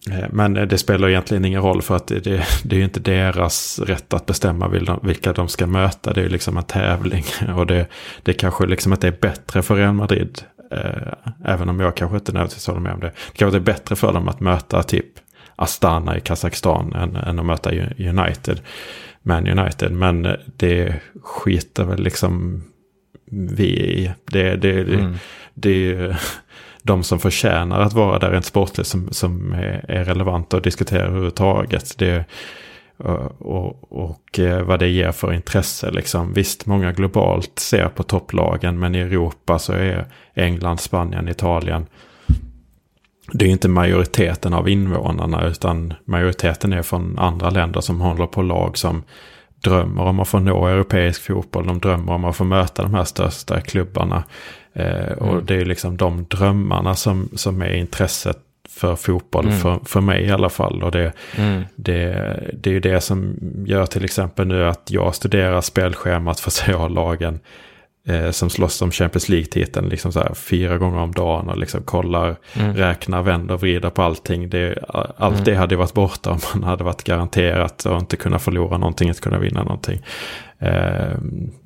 Speaker 3: Men det spelar egentligen ingen roll för att det, det, det är ju inte deras rätt att bestämma vilka de ska möta. Det är ju liksom en tävling och det, det kanske liksom inte är bättre för Real Madrid, eh, även om jag kanske inte nödvändigtvis håller med om det. Det kanske är bättre för dem att möta typ Astana i Kazakstan än, än att möta United, Man United. Men det skiter väl liksom vi i. Det, det, mm. det, det är ju de som förtjänar att vara där rent sportligt som, som är, är relevanta att diskutera överhuvudtaget. Det, och, och, och vad det ger för intresse. Liksom. Visst, många globalt ser på topplagen, men i Europa så är England, Spanien, Italien. Det är inte majoriteten av invånarna, utan majoriteten är från andra länder som håller på lag som drömmer om att få nå europeisk fotboll. De drömmer om att få möta de här största klubbarna. Eh, och mm. det är liksom de drömmarna som, som är intresset för fotboll, mm. för, för mig i alla fall. Och det, mm. det, det är ju det som gör till exempel nu att jag studerar spelschemat för C A-lagen eh, som slåss om Champions League-titeln liksom så här fyra gånger om dagen och liksom kollar, mm. räknar, vänder och vrider på allting. Det, allt mm. det hade varit borta om man hade varit garanterat och inte kunna förlora någonting, inte kunna vinna någonting. Eh,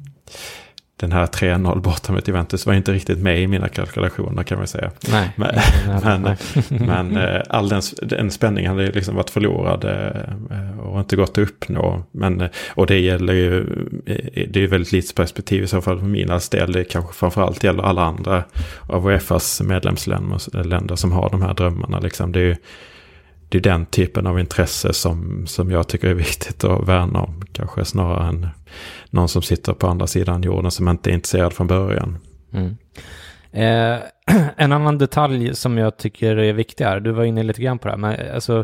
Speaker 3: Den här tre noll borta med Juventus var inte riktigt med i mina kalkylationer, kan man säga. Nej. Men, men, men all den, den spänningen hade liksom varit förlorad och inte gått att uppnå. Men, och det gäller ju, det är ju väldigt litet perspektiv i så fall för mina del. Det kanske framförallt gäller alla andra av UEFAs medlemsländer som har de här drömmarna. Liksom. Det är ju det är den typen av intresse som, som jag tycker är viktigt att värna om. Kanske snarare än någon som sitter på andra sidan jorden som inte är intresserad från början.
Speaker 2: Mm. Eh, en annan detalj som jag tycker är viktig här, du var inne lite grann på det här, men alltså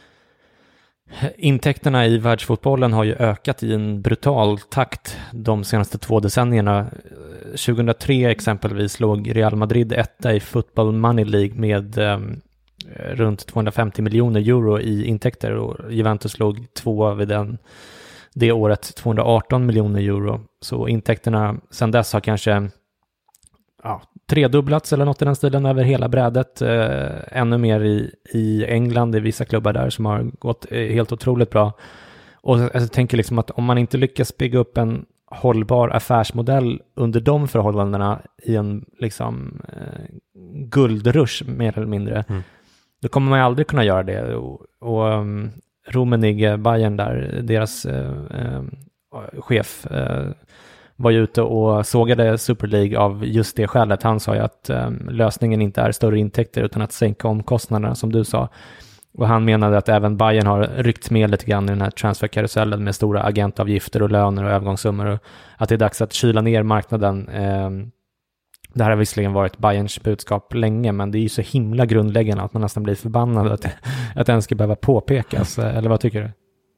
Speaker 2: intäkterna i världsfotbollen har ju ökat i en brutal takt de senaste två decennierna. tjugohundratre exempelvis låg Real Madrid etta i Football Money League med eh, runt tvåhundrafemtio miljoner euro i intäkter, och Juventus låg två vid den, det året tvåhundraarton miljoner euro. Så intäkterna sedan dess har kanske ja, tredubblats eller något i den stilen över hela brädet. Eh, ännu mer i, i England, i vissa klubbar där som har gått eh, helt otroligt bra. Och jag tänker liksom att om man inte lyckas bygga upp en hållbar affärsmodell under de förhållandena i en liksom eh, guldrush mer eller mindre, mm. då kommer man ju aldrig kunna göra det. Och, och um, Rummenigge, Bayern där, deras eh, eh, chef eh, var ju ute och sågade Super League av just det skälet. Han sa ju att eh, lösningen inte är större intäkter utan att sänka omkostnaderna, som du sa. Och han menade att även Bayern har ryckt med lite grann i den här transferkarusellen med stora agentavgifter och löner och övergångssummor, och att det är dags att kyla ner marknaden. Eh, Det här har visserligen varit Bayerns budskap länge, men det är ju så himla grundläggande att man nästan blir förbannad att, att den ska behöva påpekas. Eller vad tycker du?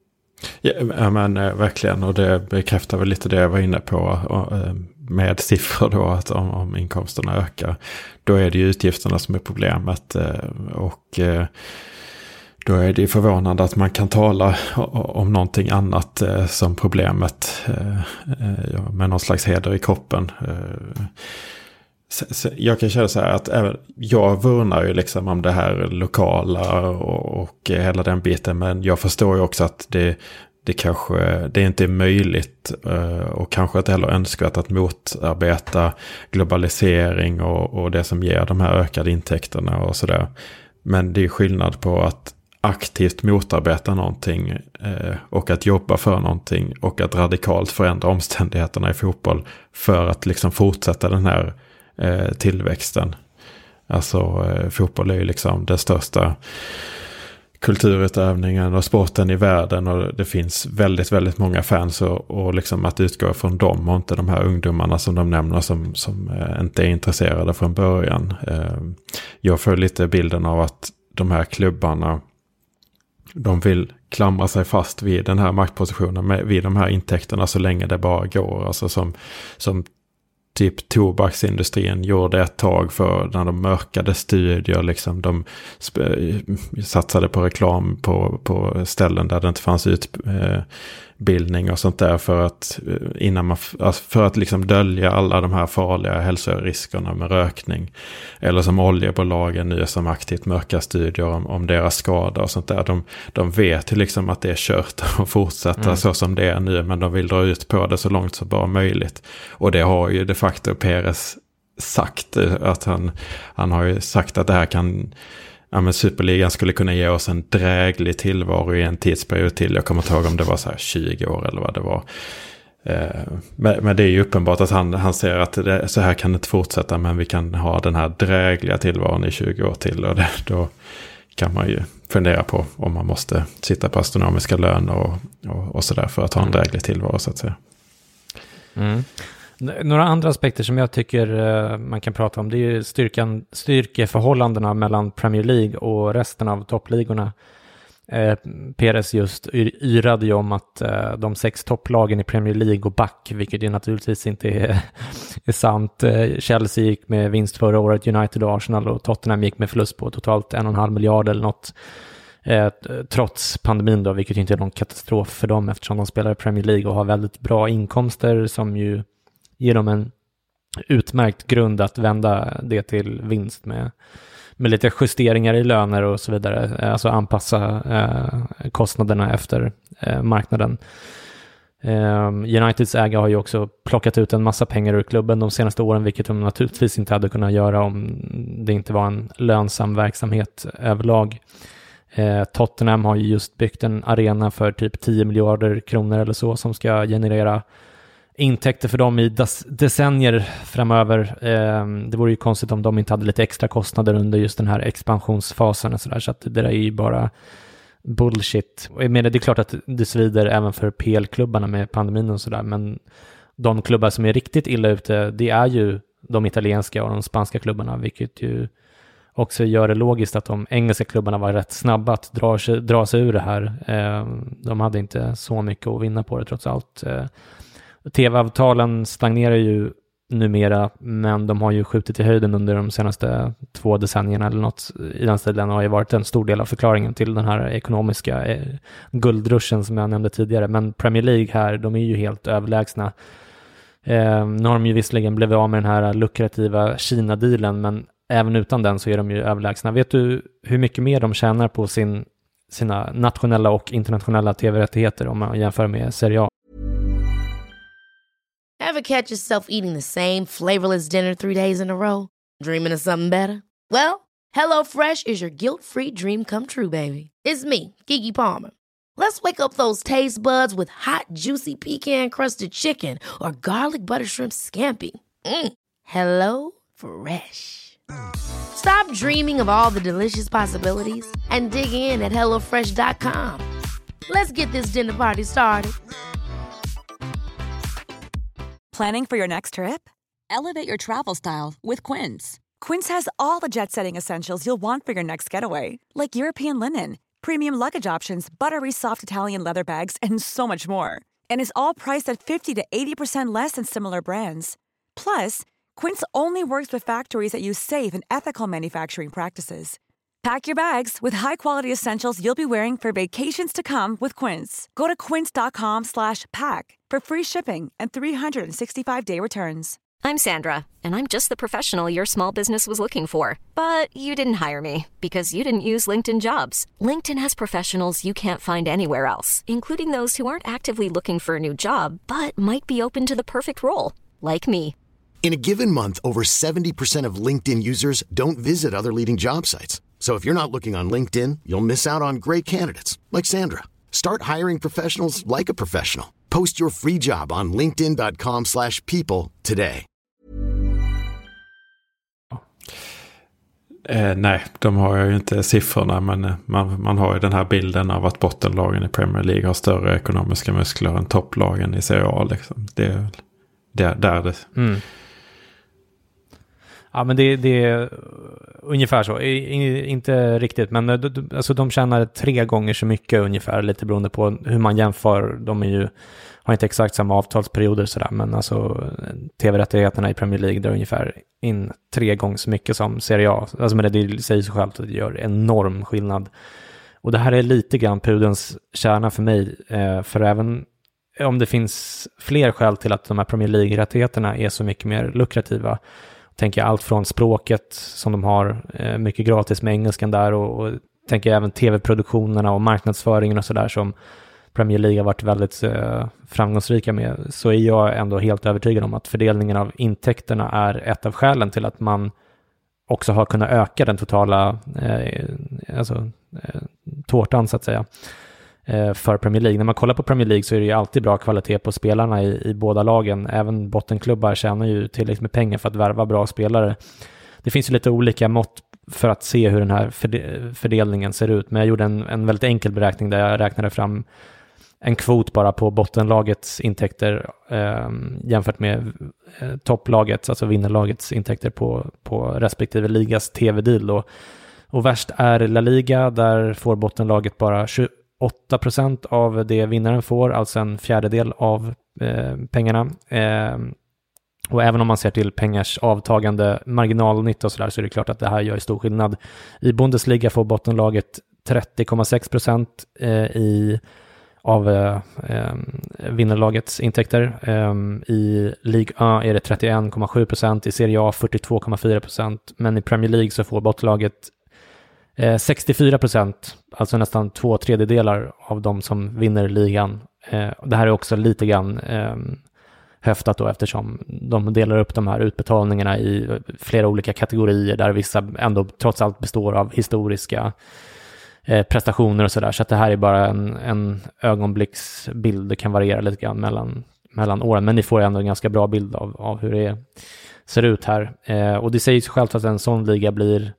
Speaker 3: Ja, men verkligen, och det bekräftar väl lite det jag var inne på med siffror då, att om, om inkomsterna ökar, då är det ju utgifterna som är problemet, och då är det förvånande att man kan tala om någonting annat som problemet med någon slags heder i kroppen. Jag kan känna så här att även jag vurnar ju liksom om det här lokala och, och hela den biten, men jag förstår ju också att det, det kanske det inte är möjligt och kanske inte heller önskvärt att motarbeta globalisering och, och det som ger de här ökade intäkterna och sådär. Men det är skillnad på att aktivt motarbeta någonting eh, och att jobba för någonting och att radikalt förändra omständigheterna i fotboll för att liksom fortsätta den här eh, tillväxten. Alltså eh, fotboll är ju liksom den största kulturutövningen och sporten i världen, och det finns väldigt, väldigt många fans, och, och liksom att utgå från dem och inte de här ungdomarna som de nämner som, som eh, inte är intresserade från början. Eh, jag får lite bilden av att de här klubbarna, de vill klamra sig fast vid den här maktpositionen, med, vid de här intäkterna så länge det bara går. Alltså som, som typ tobaksindustrin gjorde ett tag för när de mörkade studier. Liksom, de sp- satsade på reklam på, på ställen där det inte fanns ut, eh, bildning och sånt där för att innan man för att liksom dölja alla de här farliga hälsoriskerna med rökning, eller som oljebolagen nu som aktivt mörka studier om, om deras skada och sånt där. De, de vet ju liksom att det är kört och fortsätta mm. så som det är nu, men de vill dra ut på det så långt så bara möjligt. Och det har ju de facto Perez sagt, att han, han har ju sagt att det här kan, ja men Superligan skulle kunna ge oss en dräglig tillvaro i en tidsperiod till. Jag kommer inte ihåg om det var så här tjugo år eller vad det var. Eh, men, men det är ju uppenbart att han, han ser att det, så här kan det inte fortsätta, men vi kan ha den här drägliga tillvaron i tjugo år till, och det, då kan man ju fundera på om man måste sitta på astronomiska löner och, och, och sådär för att ha en dräglig tillvaro så att säga.
Speaker 2: Mm. Några andra aspekter som jag tycker man kan prata om, det är styrkan, styrkeförhållandena mellan Premier League och resten av toppligorna. Eh, Perez just yrade ju om att eh, de sex topplagen i Premier League går back, vilket ju naturligtvis inte är, är sant. Eh, Chelsea gick med vinst förra året, United och Arsenal och Tottenham gick med förlust på totalt en och en halv miljard eller något. Eh, trots pandemin då, vilket inte är någon katastrof för dem eftersom de spelar i Premier League och har väldigt bra inkomster som ju ger dem en utmärkt grund att vända det till vinst med, med lite justeringar i löner och så vidare. Alltså anpassa eh, kostnaderna efter eh, marknaden. Eh, Uniteds ägare har ju också plockat ut en massa pengar ur klubben de senaste åren, vilket de naturligtvis inte hade kunnat göra om det inte var en lönsam verksamhet överlag. Eh, Tottenham har ju just byggt en arena för typ tio miljarder kronor eller så som ska generera intäkter för dem i decennier framöver. Eh, det vore ju konstigt om de inte hade lite extra kostnader under just den här expansionsfasen och sådär, så att det där är ju bara bullshit. Och jag menar, det är klart att det svider även för P L-klubbarna med pandemin och sådär, men de klubbar som är riktigt illa ute, det är ju de italienska och de spanska klubbarna, vilket ju också gör det logiskt att de engelska klubbarna var rätt snabba att dra sig, dra sig ur det här. Eh, de hade inte så mycket att vinna på det trots allt. Eh, T V-avtalen stagnerar ju numera, men de har ju skjutit i höjden under de senaste två decennierna eller något i den stilen, och har ju varit en stor del av förklaringen till den här ekonomiska eh, guldruschen som jag nämnde tidigare. Men Premier League här, de är ju helt överlägsna. Eh, nu har de ju visserligen blivit av med den här lukrativa Kina-dealen, men även utan den så är de ju överlägsna. Vet du hur mycket mer de tjänar på sin, sina nationella och internationella T V-rättigheter om man jämför med Serie A?
Speaker 4: Ever catch yourself eating the same flavorless dinner three days in a row? Dreaming of something better? Well, HelloFresh is your guilt-free dream come true, baby. It's me, Keke Palmer. Let's wake up those taste buds with hot, juicy pecan-crusted chicken or garlic butter shrimp scampi. Mm. Hello Fresh. Stop dreaming of all the delicious possibilities and dig in at hello fresh dot com. Let's get this dinner party started.
Speaker 6: Planning for your next trip? Elevate your travel style with Quince. Quince has all the jet-setting essentials you'll want for your next getaway, like European linen, premium luggage options, buttery soft Italian leather bags, and so much more. And is all priced at fifty to eighty percent less than similar brands. Plus, Quince only works with factories that use safe and ethical manufacturing practices. Pack your bags with high-quality essentials you'll be wearing for vacations to come with Quince. Go to quince.com slash pack for free shipping and three sixty-five day returns.
Speaker 7: I'm Sandra, and I'm just the professional your small business was looking for. But you didn't hire me because you didn't use LinkedIn Jobs. LinkedIn has professionals you can't find anywhere else, including those who aren't actively looking for a new job, but might be open to the perfect role, like me.
Speaker 8: In a given month, over seventy percent of LinkedIn users don't visit other leading job sites. So if you're not looking on LinkedIn, you'll miss out on great candidates like Sandra. Start hiring professionals like a professional. Post your free job on linkedin dot com slash people today.
Speaker 3: Eh, nej, de har ju inte siffrorna, men man, man har ju den här bilden av att bottenlagen i Premier League har större ekonomiska muskler än topplagen i Serie A. Liksom. Det är det, där det.
Speaker 2: Mm. Ja, men det, det är ungefär så. I, inte riktigt, men alltså, de tjänar tre gånger så mycket ungefär, lite beroende på hur man jämför. De är ju, har inte exakt samma avtalsperioder sådär, men alltså T V-rättigheterna i Premier League drar ungefär in tre gånger så mycket som Serie A. Alltså, men det, det säger sig självt att det gör enorm skillnad. Och det här är lite grann pudelns kärna för mig, eh, för även om det finns fler skäl till att de här Premier League-rättigheterna är så mycket mer lukrativa. Tänker allt från språket som de har, eh, mycket gratis med engelskan där, och, och tänker även tv-produktionerna och marknadsföringen och sådär som Premier League har varit väldigt eh, framgångsrika med, så är jag ändå helt övertygad om att fördelningen av intäkterna är ett av skälen till att man också har kunnat öka den totala eh, alltså, eh, tårtan så att säga eh, för Premier League. När man kollar på Premier League så är det ju alltid bra kvalitet på spelarna i, i båda lagen. Även bottenklubbar tjänar ju tillräckligt med pengar för att värva bra spelare. Det finns ju lite olika mått för att se hur den här fördelningen ser ut, men jag gjorde en, en väldigt enkel beräkning där jag räknade fram en kvot bara på bottenlagets intäkter eh, jämfört med eh, topplagets, alltså vinnarlagets intäkter på, på respektive ligas tv-deal. Och, och värst är La Liga, där får bottenlaget bara tjugoåtta procent av det vinnaren får, alltså en fjärdedel av eh, pengarna. Eh, och även om man ser till pengars avtagande marginalnytta och sådär, så är det klart att det här gör stor skillnad. I Bundesliga får bottenlaget trettio komma sex procent eh, i av eh, vinnarlagets intäkter. Eh, I Ligue ett är det trettioen komma sju procent, i Serie A fyrtiotvå komma fyra procent, men i Premier League så får bottenlaget eh, sextiofyra procent, alltså nästan två tredjedelar av de som vinner ligan. Eh, det här är också lite grann eh, höftat då, eftersom de delar upp de här utbetalningarna i flera olika kategorier, där vissa ändå trots allt består av historiska prestationer och sådär, så att det här är bara en, en ögonblicksbild. Det kan variera lite grann mellan, mellan åren, men ni får ändå en ganska bra bild av, av hur det ser ut här. Eh, och det säger sig självt att en sån liga blir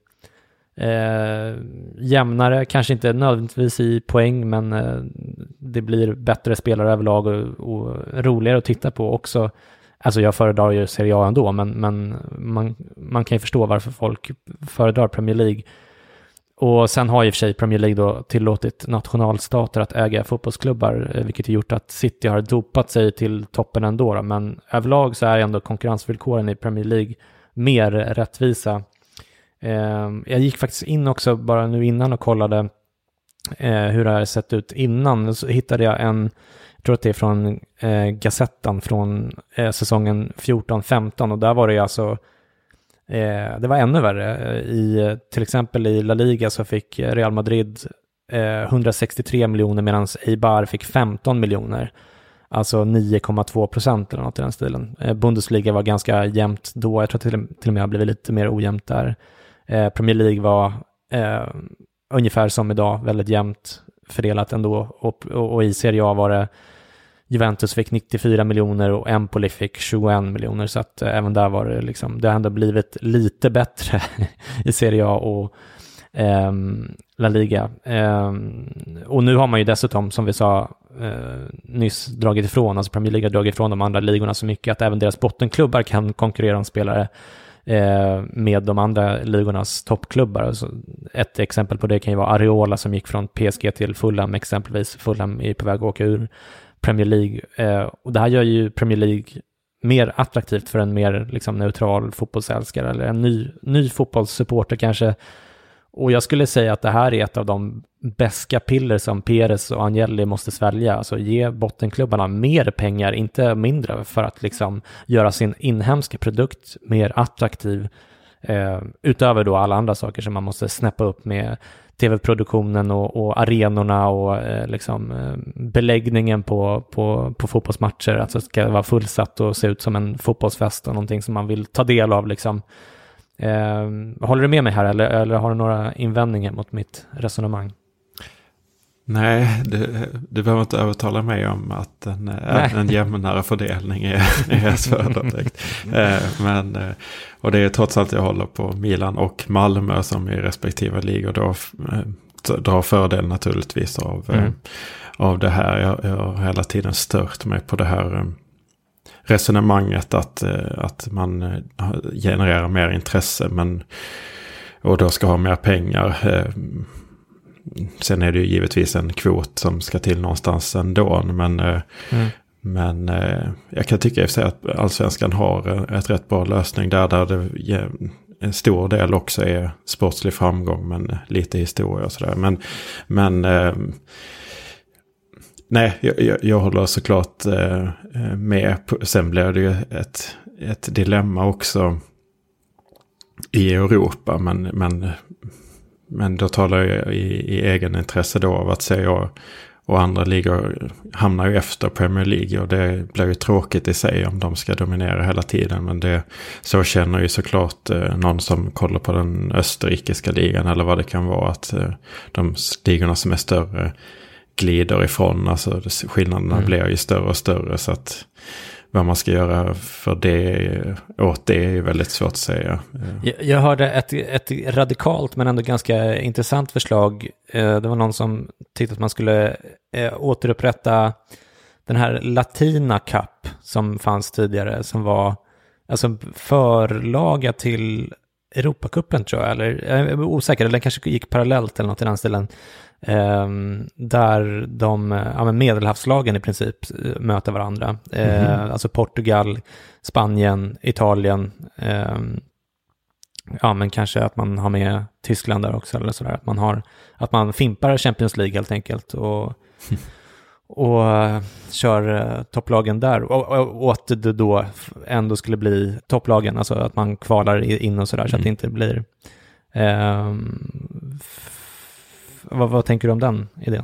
Speaker 2: eh, jämnare, kanske inte nödvändigtvis i poäng, men eh, det blir bättre spelare överlag och, och roligare att titta på också. Alltså jag föredrar ju Serie A ändå, men, men man, man kan ju förstå varför folk föredrar Premier League. Och sen har i och för sig Premier League då tillåtit nationalstater att äga fotbollsklubbar, vilket har gjort att City har dopat sig till toppen ändå då. Men överlag så är ändå konkurrensvillkoren i Premier League mer rättvisa. Eh, jag gick faktiskt in också bara nu innan och kollade eh, hur det har sett ut innan. Så hittade jag en, jag tror att det är från eh, Gazettan från eh, säsongen fjorton femton, och där var det alltså Eh, det var ännu värre. I, till exempel i La Liga så fick Real Madrid eh, hundrasextiotre miljoner, medan Eibar fick femton miljoner. Alltså nio komma två procent eller något i den stilen. Eh, Bundesliga var ganska jämnt då. Jag tror till, till och med har blivit lite mer ojämnt där. Eh, Premier League var eh, ungefär som idag, väldigt jämnt fördelat ändå. Och, och, och i Serie A var det Juventus fick nittiofyra miljoner och Empoli fick tjugoen miljoner, så att äh, även där var det liksom, det har ändå blivit lite bättre i Serie A och ähm, La Liga. Ähm, och nu har man ju dessutom, som vi sa äh, nyss, dragit ifrån, alltså Premier League har dragit ifrån de andra ligorna så mycket att även deras bottenklubbar kan konkurrera om spelare äh, med de andra ligornas toppklubbar. Alltså, ett exempel på det kan ju vara Areola som gick från P S G till Fulham exempelvis. Fulham är på väg att åka ur Premier League, eh, och det här gör ju Premier League mer attraktivt för en mer liksom, neutral fotbollsälskare eller en ny, ny fotbollssupporter kanske. Och jag skulle säga att det här är ett av de beska piller som Perez och Agnelli måste svälja. Alltså ge bottenklubbarna mer pengar, inte mindre, för att liksom göra sin inhemska produkt mer attraktiv, eh, utöver då alla andra saker som man måste snäppa upp med tv-produktionen och, och arenorna och eh, liksom, eh, beläggningen på, på, på fotbollsmatcher. Alltså det ska vara fullsatt och se ut som en fotbollsfest och någonting som man vill ta del av. Liksom. Eh, håller du med mig här eller, eller har du några invändningar mot mitt resonemang?
Speaker 3: Nej, du, du behöver inte övertala mig om att en, en, en jämnare fördelning är, är svårlöst. eh, men, och det är trots allt jag håller på Milan och Malmö som i respektive ligor då eh, drar fördel naturligtvis av, mm. eh, av det här. Jag, jag har hela tiden stört mig på det här eh, resonemanget att, eh, att man eh, genererar mer intresse men, och då ska ha mer pengar. Eh, Sen är det ju givetvis en kvot som ska till någonstans ändå. Men, mm. men jag kan tycka i och för sig att Allsvenskan har ett rätt bra lösning där. Där det, en stor del också är sportslig framgång men lite historia och sådär. Men, men nej, jag, jag, jag håller såklart eh, med. Sen blir det ju ett, ett dilemma också i Europa, men, men, men då talar jag i, i egen intresse då av att se jag och andra ligor hamnar ju efter Premier League, och det blir ju tråkigt i sig om de ska dominera hela tiden, men det, så känner ju såklart eh, någon som kollar på den österrikiska ligan eller vad det kan vara, att eh, de ligorna som är större glider ifrån, alltså skillnaderna mm. blir ju större och större, så att vad man ska göra för det åt det är ju väldigt svårt att säga.
Speaker 2: Jag, jag hörde ett, ett radikalt men ändå ganska intressant förslag. Det var någon som tyckte att man skulle återupprätta den här Latina Cup som fanns tidigare, som var alltså förlaga till Europacupen tror jag, eller jag är osäker, eller den kanske gick parallellt eller något i den stilen. Um, där de ja, medelhavslagen i princip möter varandra. Mm-hmm. uh, alltså Portugal, Spanien, Italien, um, ja men kanske att man har med Tyskland där också, eller sådär, att man har att man fimpar Champions League helt enkelt och mm. och uh, kör uh, topplagen där, och, och, och att det då ändå skulle bli topplagen, alltså att man kvalar in och sådär, mm. så att det inte blir um, Vad, vad tänker du om den idén?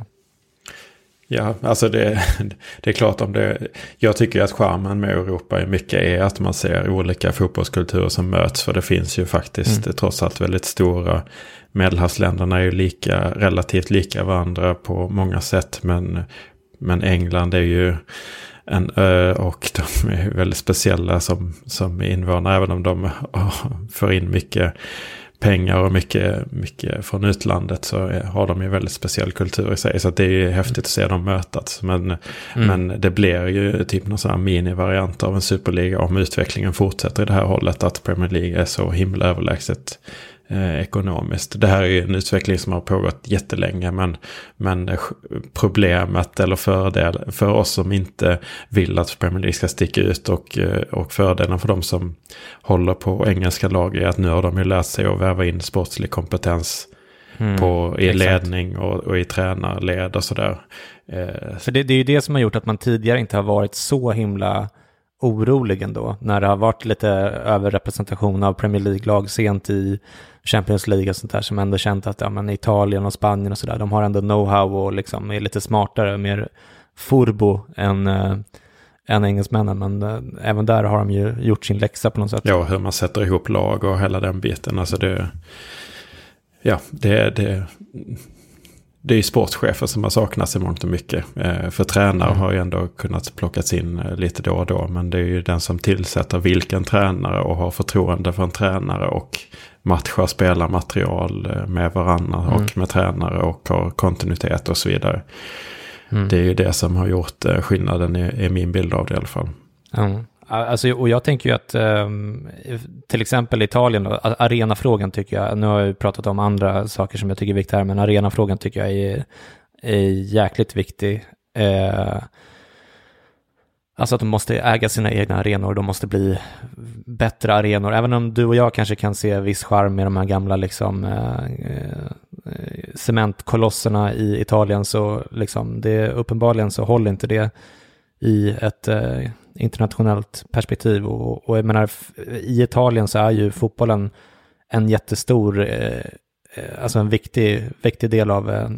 Speaker 3: Ja, alltså det, det är klart om det. Jag tycker att charmen med Europa är mycket är att man ser olika fotbollskulturer som möts, för det finns ju faktiskt mm. trots allt väldigt stora. Medelhavsländerna är ju lika, relativt lika varandra på många sätt, men, men England är ju en ö och de är väldigt speciella som, som invånare, även om de får in mycket pengar och mycket, mycket från utlandet, så har de ju väldigt speciell kultur i sig, så att det är ju häftigt att se dem mötas, men, mm. men det blir ju typ någon sån här mini-variant av en superliga om utvecklingen fortsätter i det här hållet, att Premier League är så himla överlägset eh, ekonomiskt. Det här är ju en utveckling som har pågått jättelänge, men, men problemet eller fördel för oss som inte vill att Premier League ska sticka ut, och, och fördelen för de som håller på engelska lag är att nu har de ju lärt sig att värva in sportslig kompetens mm, på, i exakt. ledning och, och i tränarled och sådär. Eh,
Speaker 2: För det, det är ju det som har gjort att man tidigare inte har varit så himla orolig ändå, när det har varit lite överrepresentation av Premier League-lag sent i Champions League och sånt där, som ändå känt att ja, men Italien och Spanien och sådär, de har ändå know-how och liksom är lite smartare, mer furbo än, äh, än engelsmännen, men äh, även där har de ju gjort sin läxa på något sätt.
Speaker 3: Ja, hur man sätter ihop lag och hela den biten, alltså det ja, det, det det är ju sportchefer som har saknats i mångt och mycket. Eh, för tränare mm. har ju ändå kunnat plockas in eh, lite då och då. Men det är ju den som tillsätter vilken tränare och har förtroende för en tränare och matchar spelarmaterial eh, med varandra mm. och med tränare och har kontinuitet och så vidare. Mm. Det är ju det som har gjort eh, skillnaden i, i min bild av det i alla fall.
Speaker 2: Mm. Alltså, och jag tänker ju att um, till exempel Italien då, arenafrågan tycker jag, nu har jag ju pratat om andra saker som jag tycker är viktiga, men arenafrågan tycker jag är, är jäkligt viktig. Eh, alltså att de måste äga sina egna arenor, de måste bli bättre arenor, även om du och jag kanske kan se viss charm med de här gamla liksom eh, cementkolosserna i Italien, så liksom det uppenbarligen så håller inte det i ett eh, internationellt perspektiv, och, och jag menar, i Italien så är ju fotbollen en jättestor eh, alltså en viktig, viktig del av eh,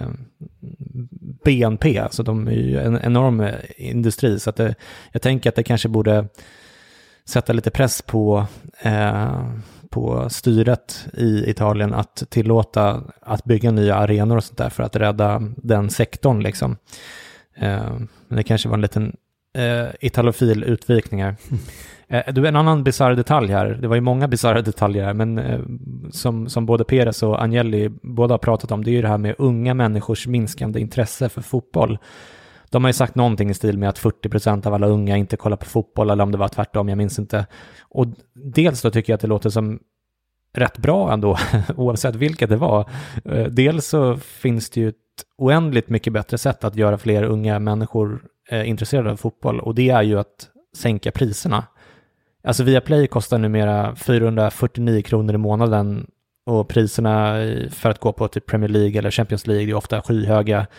Speaker 2: B N P, alltså de är ju en enorm industri, så att det, jag tänker att det kanske borde sätta lite press på eh, på styret i Italien att tillåta att bygga nya arenor och sånt där för att rädda den sektorn liksom. Eh, men det kanske var en liten eh, italofil utvikningar. Eh, du, en annan bizarr detalj här, det var ju många bizarra detaljer här, men eh, som, som både Perez och Agnelli båda har pratat om, det är ju det här med unga människors minskande intresse för fotboll. De har ju sagt någonting i stil med att fyrtio procent av alla unga inte kollar på fotboll, eller om det var tvärtom, jag minns inte. Och dels då tycker jag att det låter som rätt bra ändå, oavsett vilket det var. Dels så finns det ju ett oändligt mycket bättre sätt att göra fler unga människor eh, intresserade av fotboll, och det är ju att sänka priserna. Alltså Viaplay kostar numera fyrahundrafyrtionio kronor i månaden, och priserna för att gå på typ Premier League eller Champions League är ofta skyhöga.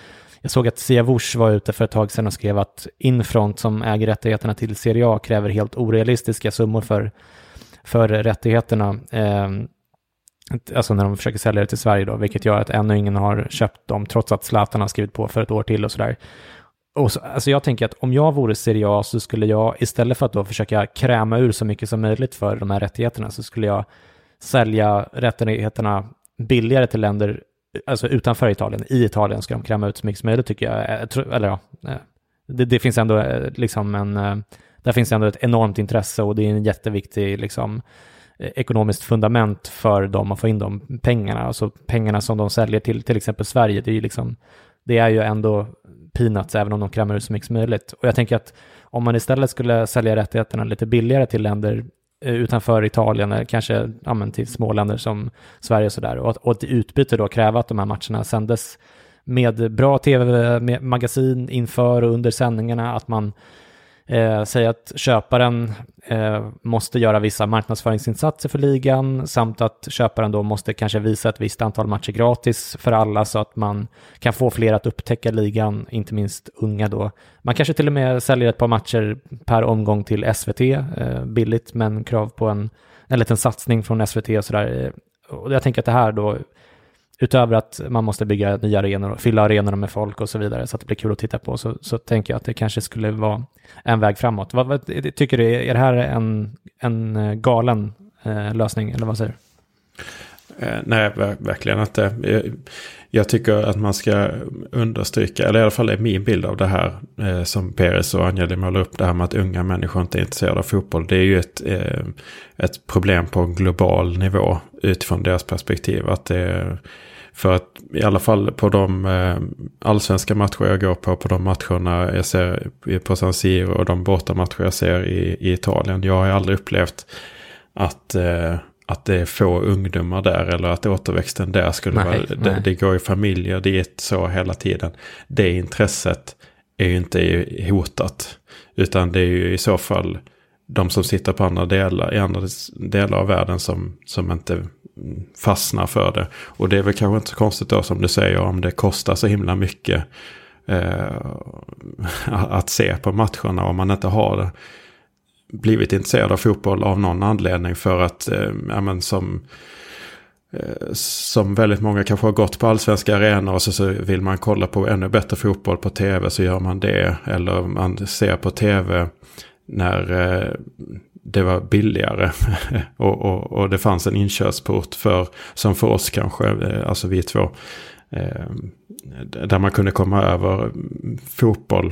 Speaker 2: jag såg att Siavush var ute för ett tag sedan och skrev att Infront som äger rättigheterna till Serie A kräver helt orealistiska summor för, för rättigheterna. Eh, alltså när de försöker sälja det till Sverige då, vilket gör att ännu ingen har köpt dem trots att Zlatan har skrivit på för ett år till och sådär. Och så, alltså jag tänker att om jag vore Serie A så skulle jag istället för att då försöka kräma ur så mycket som möjligt för de här rättigheterna så skulle jag sälja rättigheterna billigare till länder alltså utanför Italien. I Italien ska de kräma ut så mycket som möjligt tycker jag. Eller ja, det, det finns ändå liksom en, där finns ändå ett enormt intresse och det är en jätteviktig liksom ekonomiskt fundament för dem att få in de pengarna. Alltså pengarna som de säljer till till exempel Sverige, det är ju liksom, det är ju ändå peanuts även om de krämar ut så mycket som möjligt. Och jag tänker att om man istället skulle sälja rättigheterna lite billigare till länder utanför Italien eller kanske ja, men till små länder som Sverige och sådär och, och ett utbyte då kräva att de här matcherna sändes med bra tv-magasin inför och under sändningarna, att man eh, säger att köparen eh, måste göra vissa marknadsföringsinsatser för ligan samt att köparen då måste kanske visa ett visst antal matcher gratis för alla så att man kan få fler att upptäcka ligan, inte minst unga då. Man kanske till och med säljer ett par matcher per omgång till S V T, eh, billigt men krav på en, en liten satsning från S V T och sådär. Och jag tänker att det här då, utöver att man måste bygga nya arenor och fylla arenorna med folk och så vidare så att det blir kul att titta på, så, så tänker jag att det kanske skulle vara en väg framåt. Vad, vad tycker du? Är det här en, en galen eh, lösning eller vad säger du?
Speaker 3: Eh, nej, verkligen inte. Jag, jag tycker att man ska understryka, eller i alla fall är min bild av det här eh, som Peres och Angeli målar upp, det här med att unga människor inte är intresserade av fotboll. Det är ju ett, eh, ett problem på en global nivå utifrån deras perspektiv. Att det, för att i alla fall på de eh, allsvenska matcher jag går på, på de matcherna jag ser på San Siro och de bortamatcher jag ser i, i Italien, jag har aldrig upplevt att eh, att det är få ungdomar där eller att återväxten där skulle nej, vara, det, det går i familjer dit så hela tiden. Det intresset är ju inte hotat, utan det är ju i så fall de som sitter på andra delar, i andra delar av världen som, som inte fastnar för det. Och det är väl kanske inte så konstigt då som du säger, om det kostar så himla mycket eh, att se på matcherna om man inte har det. Blivit intresserad av fotboll av någon anledning för att eh, ja, men som, eh, som väldigt många kanske har gått på allsvenska arenor och så, så vill man kolla på ännu bättre fotboll på tv, så gör man det. Eller man ser på tv när eh, det var billigare och, och, och det fanns en inkörsport för, som för oss kanske, eh, alltså vi två, eh, där man kunde komma över fotboll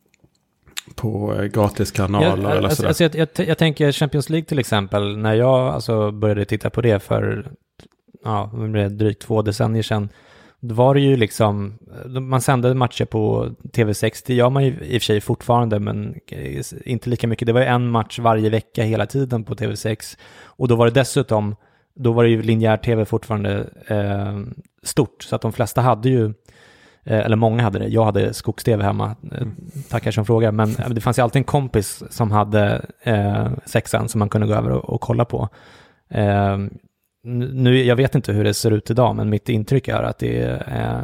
Speaker 3: på gratiskanaler
Speaker 2: ja,
Speaker 3: eller
Speaker 2: alltså,
Speaker 3: sådär.
Speaker 2: Alltså jag, jag, jag tänker Champions League till exempel, när jag alltså började titta på det för ja, drygt två decennier sedan, då var det ju liksom, man sände matcher på T V sex, det gör man ju i och för sig fortfarande, men inte lika mycket. Det var ju en match varje vecka hela tiden på T V sex, och då var det dessutom, då var det ju linjär tv fortfarande eh, stort, så att de flesta hade ju, eller många hade det. Jag hade skogs-tv hemma, tackar som frågar. Men det fanns ju alltid en kompis som hade eh, sexan som man kunde gå över och, och kolla på. Eh, nu, jag vet inte hur det ser ut idag, men mitt intryck är att det är...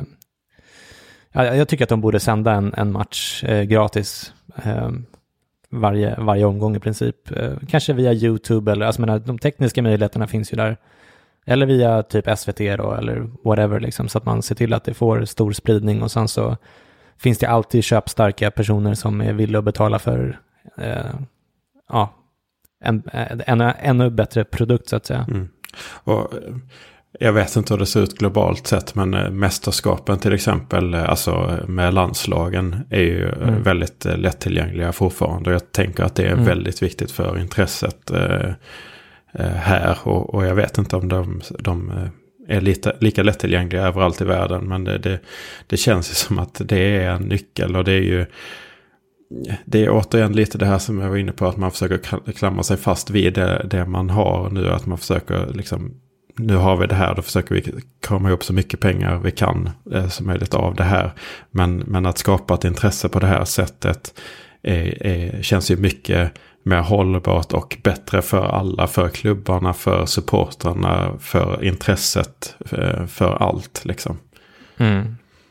Speaker 2: Eh, jag tycker att de borde sända en, en match eh, gratis eh, varje, varje omgång i princip. Eh, kanske via YouTube, eller alltså, menar, de tekniska möjligheterna finns ju där. Eller via typ S V T då, eller whatever, liksom, så att man ser till att det får stor spridning, och sen så finns det alltid köpstarka personer som är villiga att betala för eh, ja, en, en, en ännu bättre produkt så att säga. Mm.
Speaker 3: Och jag vet inte hur det ser ut globalt sett, men mästerskapen till exempel, alltså med landslagen, är ju mm. väldigt lättillgängliga fortfarande. Jag tänker att det är mm. väldigt viktigt för intresset eh, här, och, och jag vet inte om de, de är lite, lika lättillgängliga överallt i världen, men det, det, det känns ju som att det är en nyckel, och det är ju det är återigen lite det här som jag var inne på, att man försöker klamra sig fast vid det, det man har nu, att man försöker liksom, nu har vi det här, då försöker vi komma ihop så mycket pengar vi kan eh, som möjligt av det här, men, men att skapa ett intresse på det här sättet är, är, känns ju mycket mer hållbart och bättre för alla, för klubbarna, för supportrarna, för intresset, för, för allt liksom.
Speaker 2: Mm.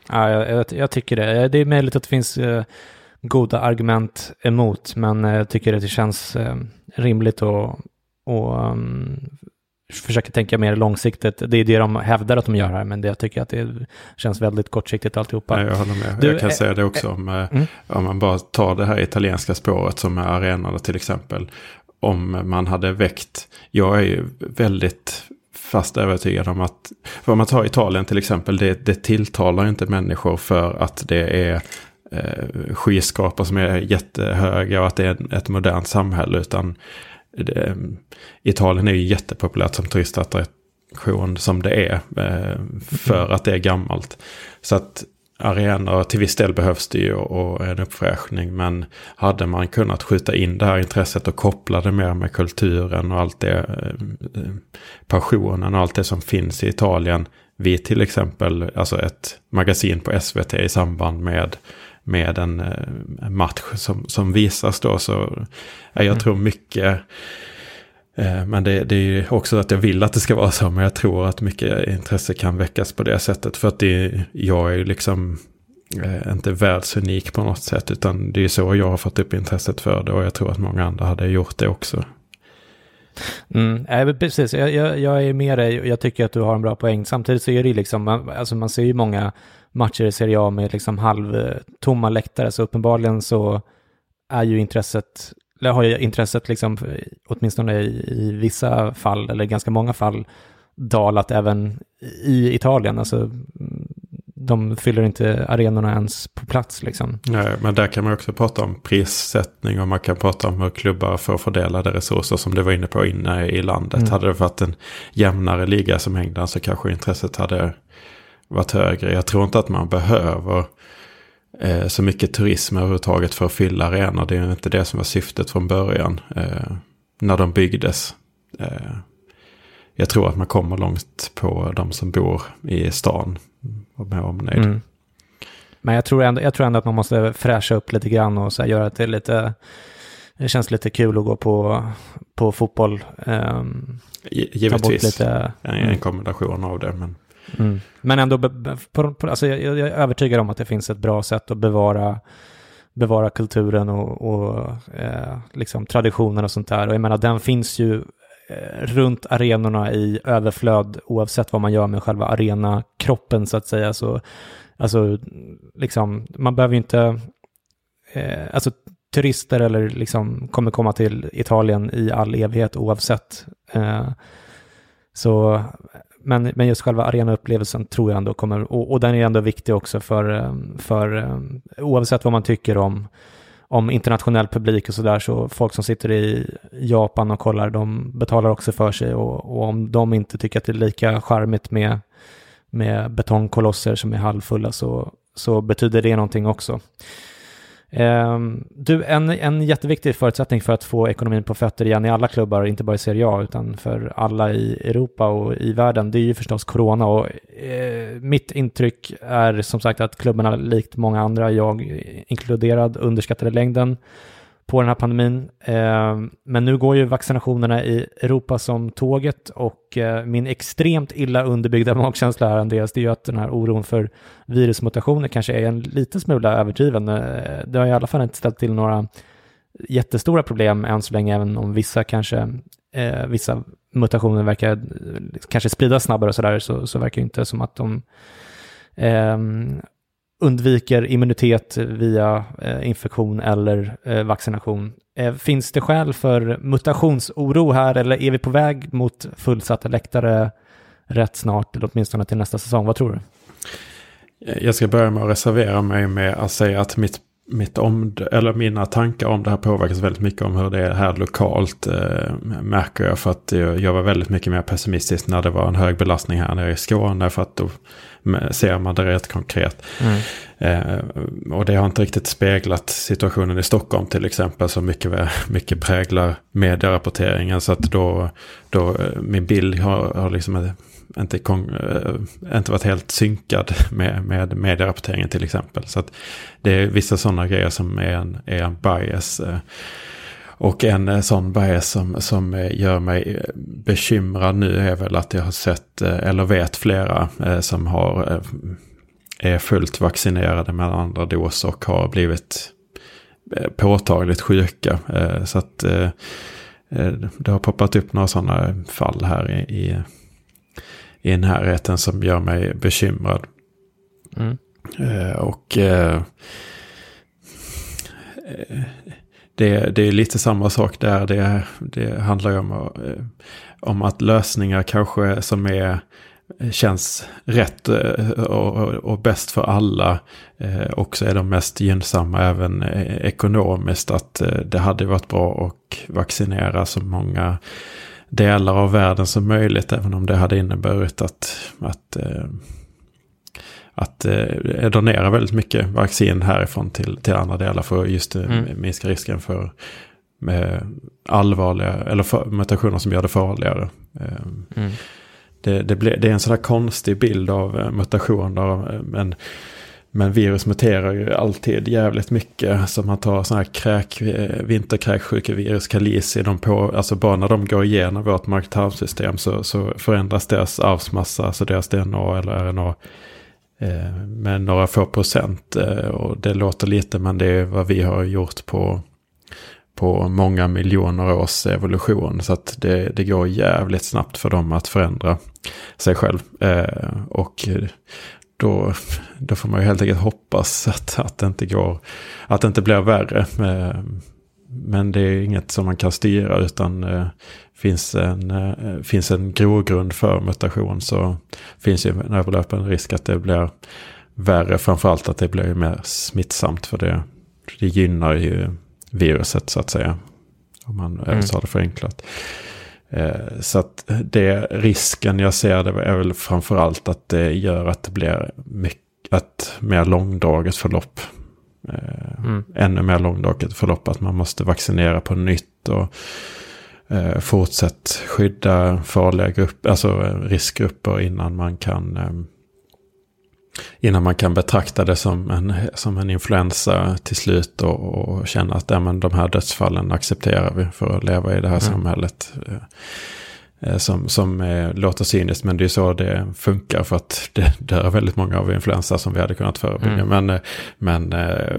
Speaker 2: Ja, jag, jag, jag tycker det. Det är möjligt att det finns uh, goda argument emot, men uh, jag tycker att det känns uh, rimligt att och, um, försöka tänka mer långsiktigt. Det är det de hävdar att de gör här, men det, jag tycker att det känns väldigt kortsiktigt alltihopa.
Speaker 3: Ja, jag håller med.
Speaker 2: Du,
Speaker 3: jag kan
Speaker 2: äh,
Speaker 3: säga det också om, äh, mm. om man bara tar det här italienska spåret som är arenorna till exempel. Om man hade väckt, jag är ju väldigt fast övertygad om att, vad man tar Italien till exempel, det, det tilltalar inte människor för att det är eh, skyskrapor som är jättehöga och att det är ett modernt samhälle, utan det, Italien är ju jättepopulärt som turistattraktion som det är eh, för att det är gammalt. Så att arenor till viss del behövs det ju och en uppfräschning, men hade man kunnat skjuta in det här intresset och koppla det mer med kulturen och allt det, passionen och allt det som finns i Italien vid till exempel alltså ett magasin på S V T i samband med med en, en match som, som visas då, så jag mm. tror mycket. Men det, det är ju också att jag vill att det ska vara så, men jag tror att mycket intresse kan väckas på det sättet, för att det, jag är ju liksom eh, inte världsunik på något sätt, utan det är så jag har fått upp intresset för det, och jag tror att många andra hade gjort det också.
Speaker 2: Mm, äh, precis, jag, jag, jag är med dig och jag tycker att du har en bra poäng. Samtidigt så är det liksom, alltså man ser ju många matcher i Serie A med liksom halvtomma läktare, så uppenbarligen så är ju intresset eller har ju intresset liksom, åtminstone i, i vissa fall, eller ganska många fall, dalat även i Italien. Alltså, de fyller inte arenorna ens på plats liksom.
Speaker 3: Nej, men där kan man också prata om prissättning, och man kan prata om hur klubbar får fördelade resurser, som det var inne på inne i landet. Mm. Hade det varit en jämnare liga som England, så kanske intresset hade varit högre. Jag tror inte att man behöver Eh, så mycket turism överhuvudtaget för att fylla arenor. Det är inte det som var syftet från början eh, när de byggdes. Eh, jag tror att man kommer långt på de som bor i stan och med omnejd. Mm.
Speaker 2: Men jag tror, ändå, jag tror ändå att man måste fräscha upp lite grann och så här, göra att det lite, det känns lite kul att gå på, på fotboll. Eh,
Speaker 3: Givetvis
Speaker 2: lite,
Speaker 3: mm. en kombination av det, men
Speaker 2: Mm. Men ändå, på, på, alltså jag, jag är övertygad om att det finns ett bra sätt att bevara, bevara kulturen och, och eh, liksom traditionen och sånt där. Och jag menar, den finns ju eh, runt arenorna i överflöd, oavsett vad man gör med själva arenakroppen så att säga. Så, alltså, liksom, man behöver ju inte, eh, alltså turister eller liksom kommer komma till Italien i all evighet oavsett. Eh, så Men, men just själva arenaupplevelsen tror jag ändå kommer, och, och den är ändå viktig också för, för oavsett vad man tycker om, om internationell publik och sådär, så folk som sitter i Japan och kollar, de betalar också för sig, och, och om de inte tycker att det är lika charmigt med, med betongkolosser som är halvfulla, så, så betyder det någonting också. Um, du, en, en jätteviktig förutsättning för att få ekonomin på fötter igen i alla klubbar, inte bara i Serie A utan för alla i Europa och i världen, det är ju förstås corona, och eh, mitt intryck är som sagt att klubbarna likt många andra, jag inkluderad, underskattade längden på den här pandemin. Eh, men nu går ju vaccinationerna i Europa som tåget, och eh, min extremt illa underbyggda magkänsla här, Andreas, det är ju att den här oron för virusmutationer kanske är en liten smula överdriven. Eh, det har i alla fall inte ställt till några jättestora problem än så länge, även om vissa kanske eh, vissa mutationer verkar kanske spridas snabbare och sådär, så, så verkar det inte som att de eh, undviker immunitet via eh, infektion eller eh, vaccination. Eh, finns det skäl för mutationsoro här, eller är vi på väg mot fullsatta läktare rätt snart, eller åtminstone till nästa säsong? Vad tror du?
Speaker 3: Jag ska börja med att reservera mig med att säga att mitt, mitt om, eller mina tankar om det här påverkas väldigt mycket om hur det är här lokalt, eh, märker jag, för att jag var väldigt mycket mer pessimistisk när det var en hög belastning här nere i Skåne, för att då ser man det rätt konkret. Mm. Eh, och det har inte riktigt speglat situationen i Stockholm till exempel, så mycket, mycket präglar medierapporteringen, så att då, då min bild har, har liksom inte, inte varit helt synkad med, med medierapporteringen till exempel. Så att det är vissa sådana grejer som är en, är en bias. Och en sån bias som, som gör mig bekymrad nu är väl att jag har sett, eller vet flera som har är fullt vaccinerade med andra dos och har blivit påtagligt sjuka. Så att det har poppat upp några sådana fall här i, i, i närheten som gör mig bekymrad. Mm. Och det, det är lite samma sak där. Det, det handlar ju om, om att lösningar kanske som är känns rätt och, och bäst för alla eh, också är de mest gynnsamma även eh, ekonomiskt, att eh, det hade varit bra att vaccinera så många delar av världen som möjligt, även om det hade inneburit att att, eh, att eh, donera väldigt mycket vaccin härifrån till, till andra delar för just eh, mm. minska risken för med allvarliga eller för, mutationer som gör det farligare. Eh, mm. Det, det, ble, det är en sån här konstig bild av mutationer, men, men virus muterar ju alltid jävligt mycket. Så man tar sån här kräk, vinterkräksjukevirus, kalisi, de på, alltså bara när de går igenom vårt mage-tarmsystem så, så förändras deras arvsmassa, alltså deras D N A eller R N A eh, med några få procent. Eh, och det låter lite, men det är vad vi har gjort på på många miljoner års evolution, så att det, det går jävligt snabbt för dem att förändra sig själv. Eh, och då, då får man ju helt enkelt hoppas att, att det inte går, att det inte blir värre. Eh, men det är inget som man kan styra, utan eh, finns en, eh, finns en grogrund för mutation, så finns ju en överlöpande risk att det blir värre, framförallt att det blir mer smittsamt, för det, det gynnar ju viruset så att säga, om man mm. sa det förenklat. Eh, så att det risken jag ser det är väl framförallt att det gör att det blir mycket, ett mer långdraget förlopp. Eh, mm. Ännu mer långdraget förlopp, att man måste vaccinera på nytt och eh, fortsätta skydda farliga grupper, alltså riskgrupper innan man kan eh, innan man kan betrakta det som en, som en influensa till slut och, och känna att ja, men de här dödsfallen accepterar vi för att leva i det här mm. samhället. Eh, som som eh, låter cyniskt, men det är så det funkar, för att det dör väldigt många av influensa som vi hade kunnat förebygga. Mm. Men, men eh,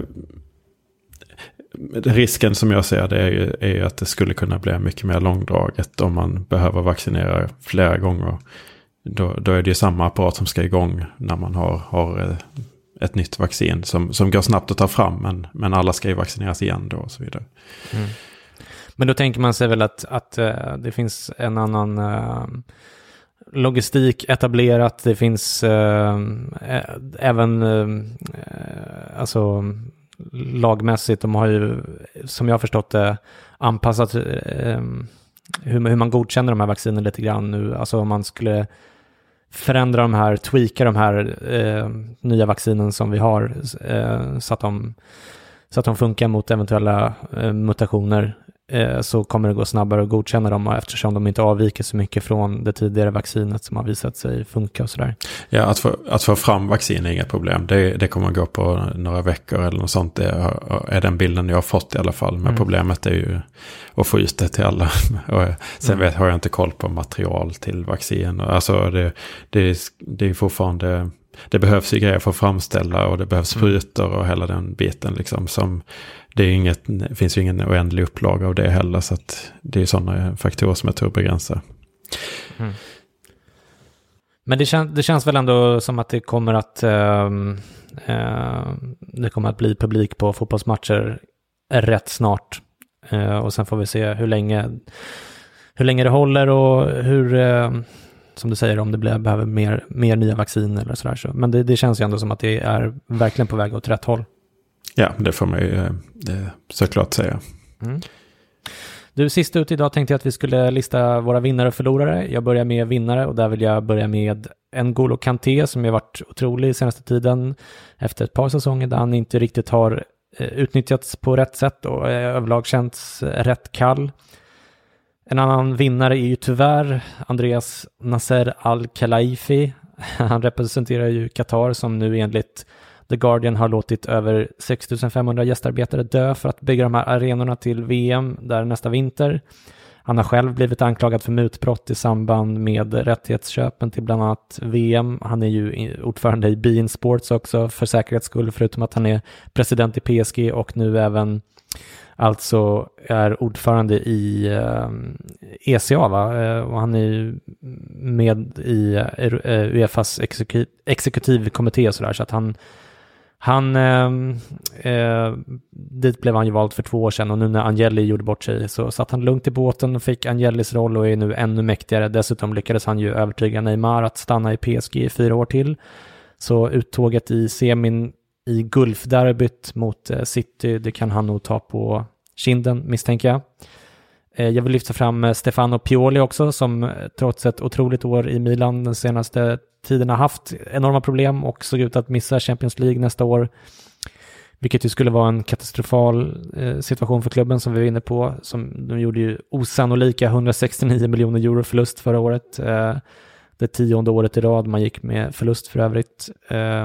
Speaker 3: risken som jag ser det är ju, är ju att det skulle kunna bli mycket mer långdraget om man behöver vaccinera flera gånger. Då, då är det ju samma apparat som ska igång när man har, har ett nytt vaccin som, som går snabbt att ta fram, men, men alla ska ju vaccineras igen då och så vidare.
Speaker 2: Mm. Men då tänker man sig väl att, att uh, det finns en annan uh, logistik etablerat, det finns uh, ä- även uh, alltså lagmässigt, de har ju, som jag har förstått det, anpassat uh, hur, hur man godkänner de här vaccinen lite grann nu. Alltså om man skulle förändra de här, tweaka de här eh, nya vaccinen som vi har eh, så, att de, så att de funkar mot eventuella eh, mutationer, eh, så kommer det gå snabbare att godkänna dem, eftersom de inte avviker så mycket från det tidigare vaccinet som har visat sig funka och sådär.
Speaker 3: Ja, att få, att få fram vaccin är inget problem. Det, det kommer att gå på några veckor eller något sånt. Det är, är den bilden jag har fått i alla fall. Men mm. problemet är ju att få ut det till alla. Och sen mm. vet, har jag inte koll på material till vaccin. Alltså det, det, det är fortfarande... Det behövs ju grejer för att framställa, och det behövs sprutor och hela den biten liksom, som det är inget, det finns ju ingen oändlig upplaga av det heller, så att det är sådana faktorer som jag tror begränsar. Mm.
Speaker 2: Men det, kän, det känns väl ändå som att det kommer att äh, äh, det kommer att bli publik på fotbollsmatcher rätt snart, äh, och sen får vi se hur länge hur länge det håller och hur äh, som du säger, om det blir, behöver mer, mer nya vaccin eller sådär. Så. Men det, det känns ju ändå som att det är verkligen på väg åt rätt håll.
Speaker 3: Ja, det får man ju det, såklart säga.
Speaker 2: Mm. Du, sist ut idag tänkte jag att vi skulle lista våra vinnare och förlorare. Jag börjar med vinnare, och där vill jag börja med N'Golo Kanté, som har varit otrolig senaste tiden efter ett par säsonger där han inte riktigt har eh, utnyttjats på rätt sätt och eh, överlag känts eh, rätt kall. En annan vinnare är ju tyvärr Andreas Nasser Al-Khelaifi. Han representerar ju Qatar, som nu enligt The Guardian har låtit över sex tusen fem hundra gästarbetare dö för att bygga de här arenorna till V M där nästa vinter. Han har själv blivit anklagad för mutbrott i samband med rättighetsköpen till bland annat V M. Han är ju ordförande i beIN Sports också för säkerhets skull, förutom att han är president i P S G och nu även alltså är ordförande i eh, E C A, va? Eh, och han är ju med i eh, UEFAs exekutiv, exekutivkommitté och sådär, så att han han eh, eh, dit blev han ju vald för två år sedan, och nu när Agnelli gjorde bort sig så satt han lugnt i båten och fick Agnellis roll och är nu ännu mäktigare. Dessutom lyckades han ju övertyga Neymar att stanna i P S G i fyra år till. Så uttåget i semin i Gulfderbyt mot eh, City, det kan han nog ta på kinden, misstänker jag. Eh, jag vill lyfta fram eh, Stefano Pioli också, som eh, trots ett otroligt år i Milan den senaste tiden har haft enorma problem och såg ut att missa Champions League nästa år. Vilket ju skulle vara en katastrofal eh, situation för klubben, som vi var inne på. Som, de gjorde ju osannolika hundrasextionio miljoner euro förlust förra året. Eh, det tionde året i rad man gick med förlust för övrigt. Eh,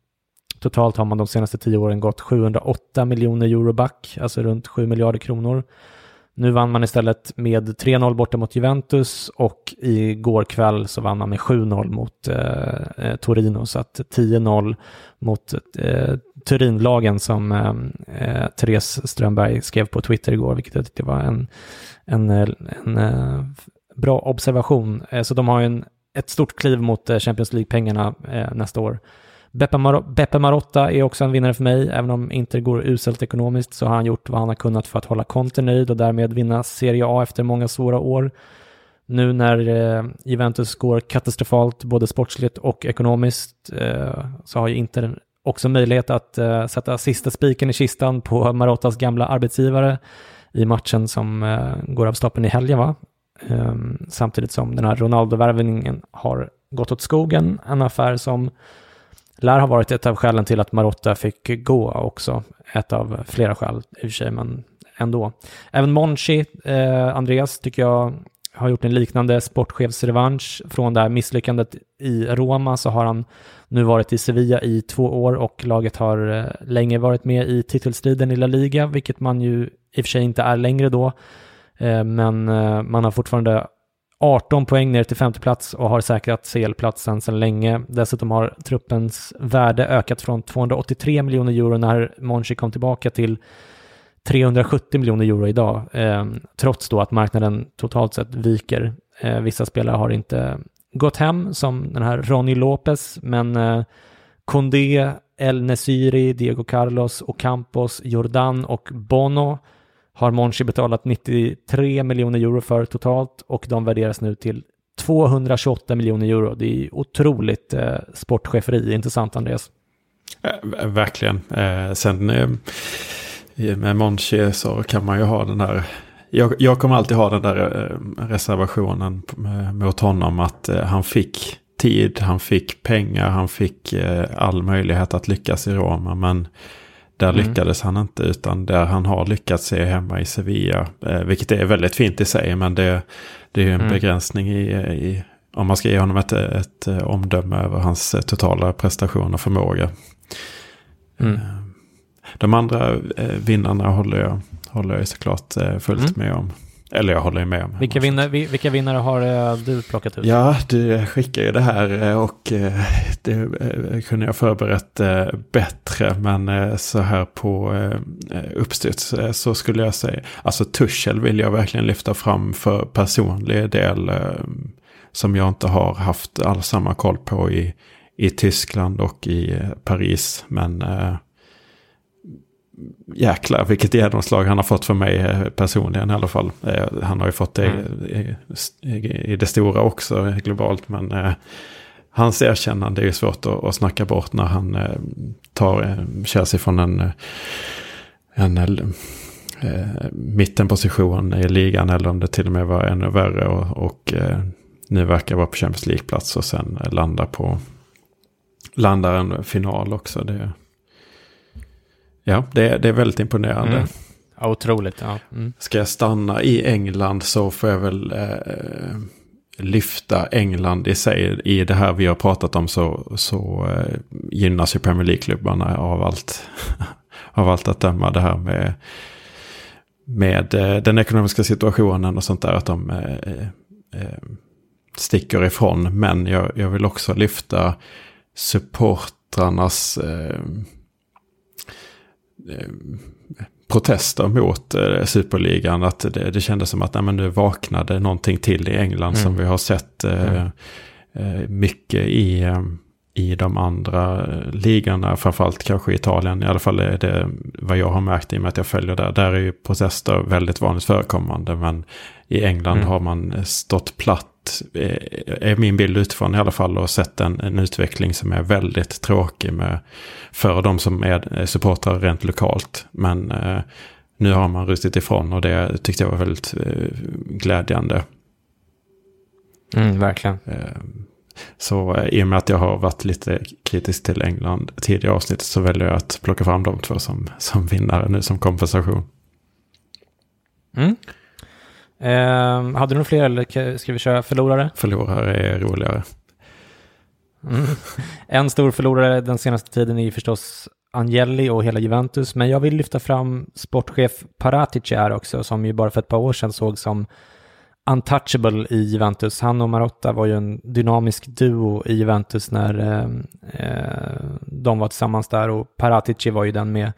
Speaker 2: Totalt har man de senaste tio åren gått sjuhundraåtta miljoner euro back, alltså runt sju miljarder kronor. Nu vann man istället med tre noll borta mot Juventus, och igår kväll så vann man med sju noll mot eh, Torino, så att tio noll mot eh, Turinlagen, som eh, Therese Strömberg skrev på Twitter igår, vilket jag tyckte var en, en, en, en eh, bra observation. Eh, så de har ju en, ett stort kliv mot eh, Champions League-pengarna eh, nästa år. Beppe, Mar- Beppe Marotta är också en vinnare för mig. Även om Inter går uselt ekonomiskt så har han gjort vad han har kunnat för att hålla Conte nöjd och därmed vinna Serie A efter många svåra år. Nu när eh, Juventus går katastrofalt både sportsligt och ekonomiskt eh, så har ju Inter också möjlighet att eh, sätta sista spiken i kistan på Marottas gamla arbetsgivare i matchen som eh, går av stapeln i helgen, va? Eh, samtidigt som den här Ronaldo-värvningen har gått åt skogen. En affär som lär ha varit ett av skälen till att Marotta fick gå också. Ett av flera skäl i och för sig, men ändå. Även Monchi, eh, Andreas, tycker jag har gjort en liknande sportchefsrevansch. Från det här misslyckandet i Roma så har han nu varit i Sevilla i två år och laget har eh, länge varit med i titelstriden i La Liga, vilket man ju i och för sig inte är längre då. Eh, men eh, man har fortfarande arton poäng ner till femte plats och har säkrat C L-platsen sedan länge. Dessutom har truppens värde ökat från tvåhundraåttiotre miljoner euro när Monchi kom tillbaka till trehundrasjuttio miljoner euro idag. Eh, trots då att marknaden totalt sett viker. Eh, vissa spelare har inte gått hem, som den här Ronny Lopez, men eh, Condé, El Nesiri, Diego Carlos, Ocampos, Jordan och Bono har Monchi betalat nittiotre miljoner euro för totalt, och de värderas nu till tvåhundratjugoåtta miljoner euro. Det är otroligt eh, sportcheferi. Intressant, Andreas.
Speaker 3: Äh, verkligen. Eh, sen eh, med Monchi så kan man ju ha den där... Jag, jag kommer alltid ha den där eh, reservationen mot honom, att eh, han fick tid, han fick pengar, han fick eh, all möjlighet att lyckas i Roma, men där mm. lyckades han inte, utan där han har lyckats se hemma i Sevilla, eh, vilket är väldigt fint i sig, men det, det är ju en mm. begränsning i, i, om man ska ge honom ett, ett, ett omdöme över hans totala prestation och förmåga. Mm. Eh, de andra eh, vinnarna håller jag, håller jag såklart eh, fullt mm. med om. Eller jag håller med om.
Speaker 2: Vilka vinnare, vilka vinnare har du plockat ut?
Speaker 3: Ja, du skickar ju det här och det kunde jag förberett bättre. Men så här på uppstyrt så skulle jag säga. Alltså Tuchel vill jag verkligen lyfta fram för personlig del som jag inte har haft all samma koll på i, i Tyskland och i Paris. Men... jäklar, vilket genomslag han har fått för mig personligen i alla fall. Han har ju fått det mm. i, i, i det stora också globalt, men eh, hans erkännande är ju svårt att, att snacka bort när han eh, tar eh, Chelsea från en, en eh, mittenposition i ligan, eller om det till och med var ännu värre, och, och eh, nu verkar vara på Champions League-plats och sen landar på landar en final också. Det Ja, det, det är väldigt imponerande.
Speaker 2: Mm. Ja, otroligt. Ja. Mm.
Speaker 3: Ska jag stanna i England så får jag väl eh, lyfta England i sig. I det här vi har pratat om så, så eh, gynnas ju Premier League-klubbarna av allt, av allt att döma. Det här med, med eh, den ekonomiska situationen och sånt där, att de eh, eh, sticker ifrån. Men jag, jag vill också lyfta supportrarnas eh, eh, protester mot eh, Superligan. Att det, det kändes som att nej, men nu vaknade någonting till i England mm. som vi har sett eh, mm. eh, mycket i, eh, i de andra ligorna, framförallt kanske i Italien. I alla fall är det vad jag har märkt i och med att jag följer där. Där är ju protester väldigt vanligt förekommande, men i England mm. har man stått platt, är min bild utifrån i alla fall, och sett en, en utveckling som är väldigt tråkig med, för de som är supportrar rent lokalt. Men eh, nu har man rustit ifrån, och det tyckte jag var väldigt eh, glädjande.
Speaker 2: Mm, verkligen.
Speaker 3: Eh, så eh, i och med att jag har varit lite kritisk till England tidigare avsnitt, så väljer jag att plocka fram de två som, som vinnare nu som kompensation.
Speaker 2: Mm. Eh, hade du några fler, eller ska vi köra förlorare?
Speaker 3: Förlorare är roligare.
Speaker 2: Mm. En stor förlorare den senaste tiden är ju förstås Agnelli och hela Juventus, men jag vill lyfta fram sportchef Paratici här också, som ju bara för ett par år sedan såg som untouchable i Juventus. Han och Marotta var ju en dynamisk duo i Juventus när eh, de var tillsammans där, och Paratici var ju den med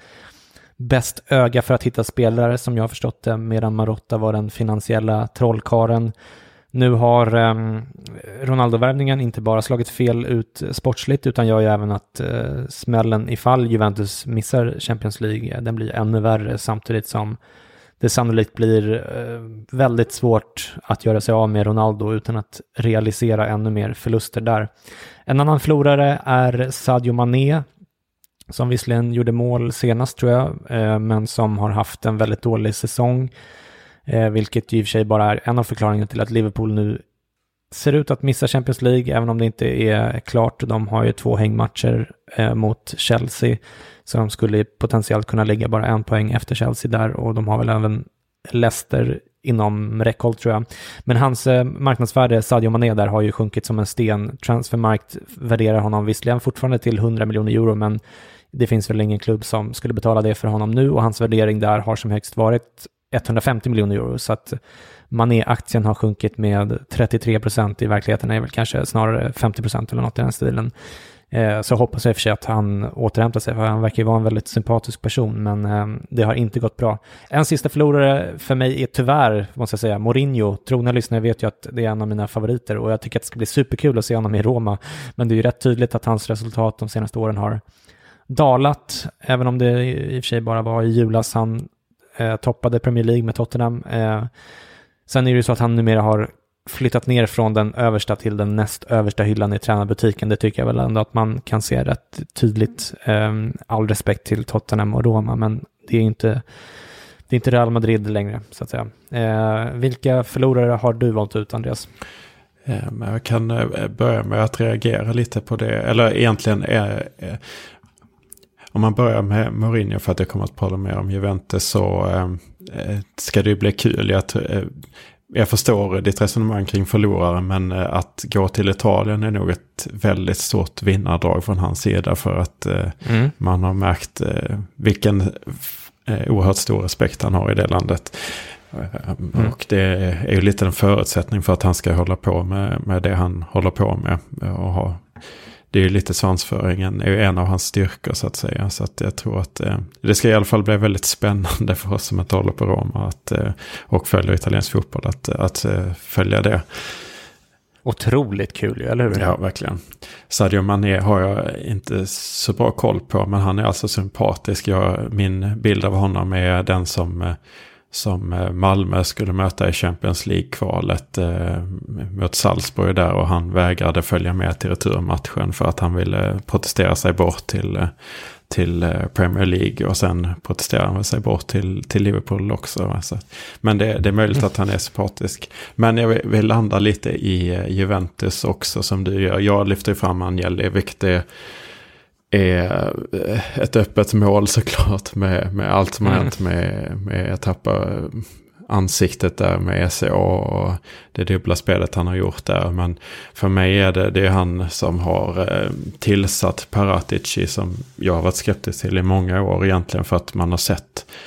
Speaker 2: bäst öga för att hitta spelare, som jag har förstått det, medan Marotta var den finansiella trollkaren. Nu har eh, Ronaldo-värvningen inte bara slagit fel ut sportsligt, utan gör ju även att eh, smällen ifall Juventus missar Champions League, den blir ännu värre, samtidigt som det sannolikt blir eh, väldigt svårt att göra sig av med Ronaldo utan att realisera ännu mer förluster där. En annan förlorare är Sadio Mané, som visserligen gjorde mål senast tror jag, eh, men som har haft en väldigt dålig säsong, eh, vilket ju i och för sig bara är en av förklaringarna till att Liverpool nu ser ut att missa Champions League, även om det inte är klart. De har ju två hängmatcher eh, mot Chelsea, så de skulle potentiellt kunna ligga bara en poäng efter Chelsea där, och de har väl även Leicester inom räckhåll tror jag. Men hans eh, marknadsvärde, Sadio Mané, där har ju sjunkit som en sten. Transfermarkt värderar honom visserligen fortfarande till hundra miljoner euro, men det finns väl ingen klubb som skulle betala det för honom nu, och hans värdering där har som högst varit etthundrafemtio miljoner euro, så att Mané-aktien har sjunkit med trettiotre procent. I verkligheten är väl kanske snarare femtio procent eller något i den stilen. Eh, så hoppas jag i och för sig att han återhämtar sig, för han verkar ju vara en väldigt sympatisk person, men eh, det har inte gått bra. En sista förlorare för mig är tyvärr, måste jag säga, Mourinho. Trogna lyssnare vet ju att det är en av mina favoriter, och jag tycker att det ska bli superkul att se honom i Roma, men det är ju rätt tydligt att hans resultat de senaste åren har dalat, även om det i och för sig bara var i julas han eh, toppade Premier League med Tottenham. Eh, sen är det ju så att han numera har flyttat ner från den översta till den näst översta hyllan i tränarbutiken. Det tycker jag väl ändå att man kan se rätt tydligt. Eh, all respekt till Tottenham och Roma, men det är inte, det är inte Real Madrid längre, så att säga. Eh, vilka förlorare har du valt ut, Andreas?
Speaker 3: Eh, men jag kan eh, börja med att reagera lite på det. Eller egentligen är... Eh, Om man börjar med Mourinho, för att jag kommer att prata mer om Juventus, så eh, ska det ju bli kul. Jag, eh, jag förstår ditt resonemang kring förlorare, men eh, att gå till Italien är nog ett väldigt stort vinnardrag från hans sida, för att eh, mm. man har märkt eh, vilken eh, oerhört stor respekt han har i det landet. Mm. Och det är ju lite en förutsättning för att han ska hålla på med, med det han håller på med och ha. Det är ju lite svansföringen är ju en av hans styrkor, så att säga. Så att jag tror att eh, det ska i alla fall bli väldigt spännande för oss som inte håller på Roma att, eh, och följer italiensk fotboll att, att eh, följa det.
Speaker 2: Otroligt kul, eller hur?
Speaker 3: Ja, verkligen. Sadio Mané har jag inte så bra koll på, men han är alltså sympatisk. Jag, min bild av honom är den som... Eh, som Malmö skulle möta i Champions League-kvalet eh, mot Salzburg där, och han vägrade följa med till returmatchen för att han ville protestera sig bort till, till Premier League, och sen protesterar han sig bort till, till Liverpool också. Alltså. Men det, det är möjligt att han är sympatisk. Men jag vill, vill landa lite i Juventus också, som du gör. Jag lyfter fram Agnelli, vilket är är ett öppet mål såklart med, med allt som har mm. hänt med, med att tappa ansiktet där med E C A och det dubbla spelet han har gjort där. Men för mig är det, det är han som har eh, tillsatt Paratici, som jag har varit skeptisk till i många år egentligen, för att man har sett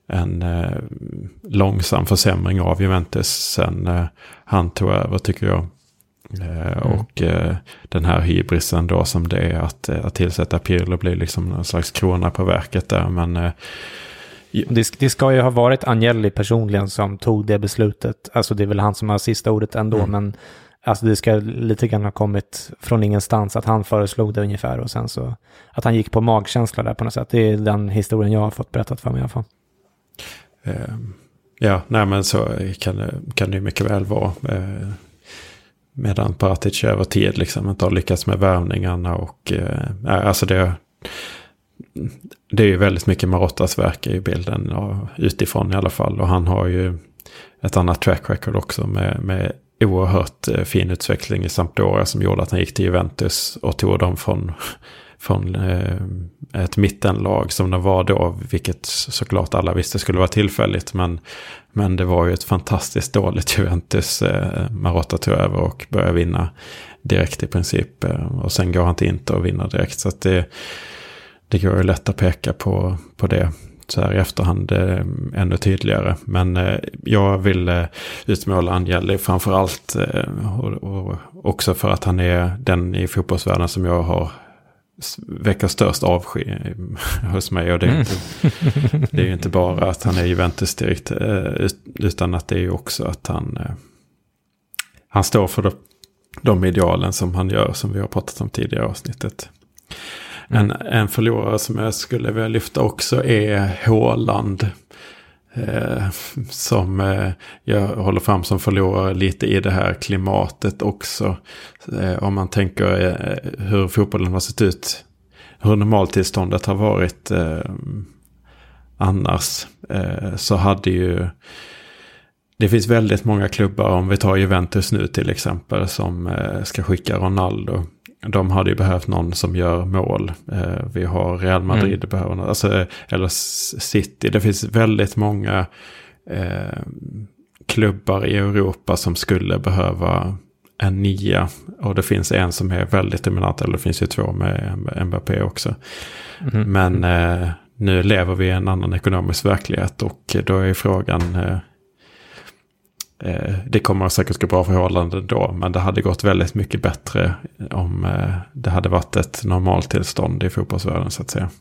Speaker 3: en eh, långsam försämring av Juventus sen eh, han tog över, tycker jag. Eh, mm. Och eh, den här hybrisen då som det är att, att tillsätta Pirlo blir liksom någon slags krona på verket där. Men eh,
Speaker 2: det, det ska ju ha varit Agnelli personligen som tog det beslutet. Alltså det är väl han som har sista ordet ändå, mm. men alltså det ska lite grann ha kommit från ingenstans att han föreslog det ungefär och sen så att han gick på magkänsla där på något sätt. Det är den historien jag har fått berättat för mig i alla fall.
Speaker 3: Eh, ja, nej men så kan det, kan det mycket väl vara. Eh, medan Paratici över tid liksom inte har lyckats med värvningarna och eh, alltså det det är ju väldigt mycket Marottas verk i bilden och utifrån i alla fall, och han har ju ett annat track record också med, med oerhört eh, fin utveckling i Sampdoria som gjorde att han gick till Juventus och tog dem från, från eh, ett mittenlag som det var då, vilket såklart alla visste skulle vara tillfälligt, men, men det var ju ett fantastiskt dåligt Juventus. eh, Marotta tog över och började vinna direkt i princip, eh, och sen går han till Inter och vinner direkt, så att det, det går ju lätt att peka på, på det så här i efterhand eh, ännu tydligare. Men eh, jag vill eh, utmåla Agnelli framförallt eh, och, och också för att han är den i fotbollsvärlden som jag har väcker störst avsky hos mig. Och det är, mm. inte, det är ju inte bara att han är Juventus direkt, eh, utan att det är ju också att han eh, han står för de, de idealen som han gör, som vi har pratat om tidigare i avsnittet. En, en förlorare som jag skulle vilja lyfta också är Haaland, eh, som eh, jag håller fram som förlorare lite i det här klimatet också. Eh, om man tänker eh, hur fotbollen har sett ut, hur normaltillståndet har varit eh, annars, eh, så hade ju det finns väldigt många klubbar, om vi tar Juventus nu till exempel, som eh, ska skicka Ronaldo. De hade ju behövt någon som gör mål. Eh, vi har Real Madrid, mm. behöver, alltså, eller City. Det finns väldigt många eh, klubbar i Europa som skulle behöva en nia. Och det finns en som är väldigt dominant, eller det finns ju två med Mbappé också. Mm. Men eh, nu lever vi i en annan ekonomisk verklighet, och då är frågan... Eh, det kommer säkert gå bra för Haaland då, men det hade gått väldigt mycket bättre om det hade varit ett normalt tillstånd i fotbollsvärlden, så att säga.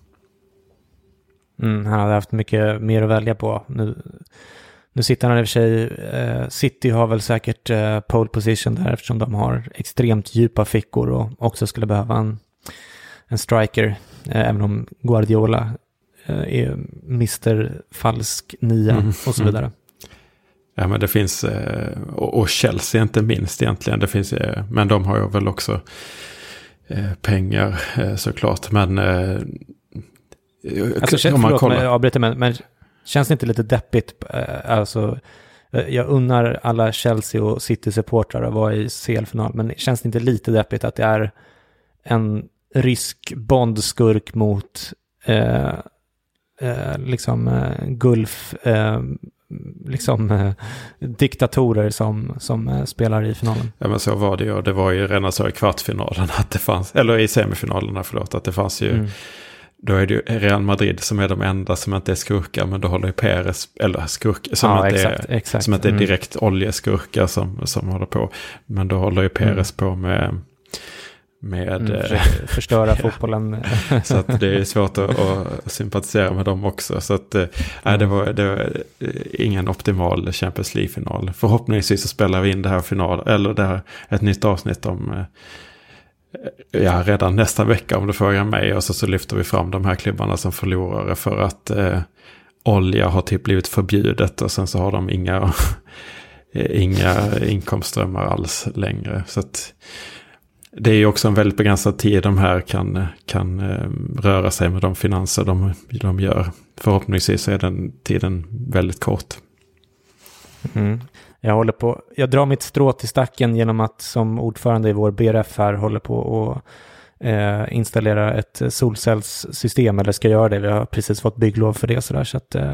Speaker 2: Mm, han hade haft mycket mer att välja på. Nu, nu sitter han i och för sig, eh, City har väl säkert eh, pole position där, eftersom de har extremt djupa fickor och också skulle behöva en, en striker, eh, även om Guardiola eh, är mister falsk nia mm, och så vidare. Mm.
Speaker 3: Ja, men det finns, och Chelsea inte minst egentligen, det finns, men de har ju väl också pengar såklart, men
Speaker 2: alltså, känns, om man förlåt, kollar... men jag avbryter, men, men känns det inte lite deppigt, alltså jag unnar alla Chelsea och City-supportrar att vara i C L-final, men känns det inte lite deppigt att det är en rysk bondskurk mot eh, eh, liksom eh, Gulf eh, liksom eh, diktatorer som, som eh, spelar i finalen.
Speaker 3: Ja, men så var det ju. Det var ju redan så i kvartsfinalen att det fanns, eller i semifinalerna, förlåt, att det fanns ju, mm. då är det ju Real Madrid som är de enda som inte är skurkar, men då håller ju Perez, eller skurk, som
Speaker 2: ja,
Speaker 3: inte
Speaker 2: exakt,
Speaker 3: är,
Speaker 2: exakt.
Speaker 3: som inte är
Speaker 2: mm.
Speaker 3: direkt oljeskurkar som, som håller på, men då håller ju Perez mm. på med med
Speaker 2: mm, förstöra fotbollen.
Speaker 3: Så att det är svårt att, att sympatisera med dem också. Så att äh, det, var, det var ingen optimal Champions League-final. Förhoppningsvis så spelar vi in det här final, eller det här, ett nytt avsnitt om ja, redan nästa vecka om du frågar mig, och så, så lyfter vi fram de här klubbarna som förlorare för att eh, olja har typ blivit förbjudet, och sen så har de inga inga inkomstströmmar alls längre. Så att det är ju också en väldigt begränsad tid de här kan, kan eh, röra sig med de finanser de, de gör. Förhoppningsvis är den tiden väldigt kort.
Speaker 2: Mm. Jag håller på, jag drar mitt strå till stacken genom att som ordförande i vår B R F här håller på att eh, installera ett solcellssystem, eller ska göra det. Vi har precis fått bygglov för det, sådär, så att eh,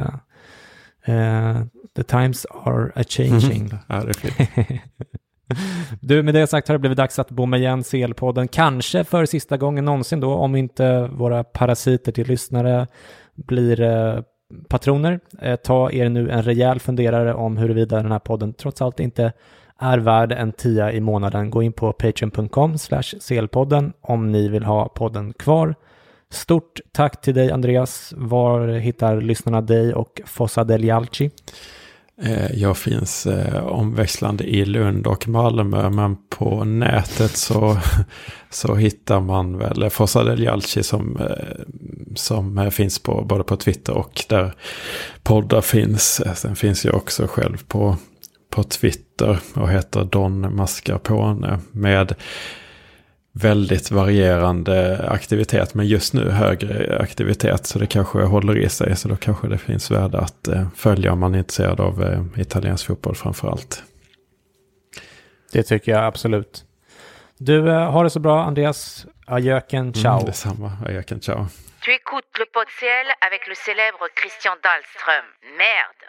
Speaker 2: eh, the times are a changing.
Speaker 3: Mm. Ja, det är fint.
Speaker 2: Du, med det sagt har det blivit dags att bomma igen C L-podden, kanske för sista gången någonsin då, om inte våra parasiter till lyssnare blir eh, patroner. Eh, ta er nu en rejäl funderare om huruvida den här podden trots allt inte är värd en tia i månaden. Gå in på patreon dot com slash selpodden om ni vill ha podden kvar. Stort tack till dig Andreas. Var hittar lyssnarna dig och Fossa del Jalci?
Speaker 3: Jag finns eh, omväxlande i Lund och Malmö, men på nätet så, så hittar man väl Fossa del Jalci som, eh, som finns på, både på Twitter och där poddar finns. Sen finns jag också själv på, på Twitter och heter Don Mascarpone med väldigt varierande aktivitet, men just nu högre aktivitet, så det kanske håller i sig, så då kanske det finns värde att eh, följa om man är intresserad av eh, italiensk fotboll framförallt.
Speaker 2: Det tycker jag absolut. Du, eh, har det så bra Andreas. Adjöken, ciao.
Speaker 3: Mm, detsamma, adjöken, ciao.
Speaker 1: Tu écoutes le Pod-Ciel avec le célèbre Christian Dahlström. Merde.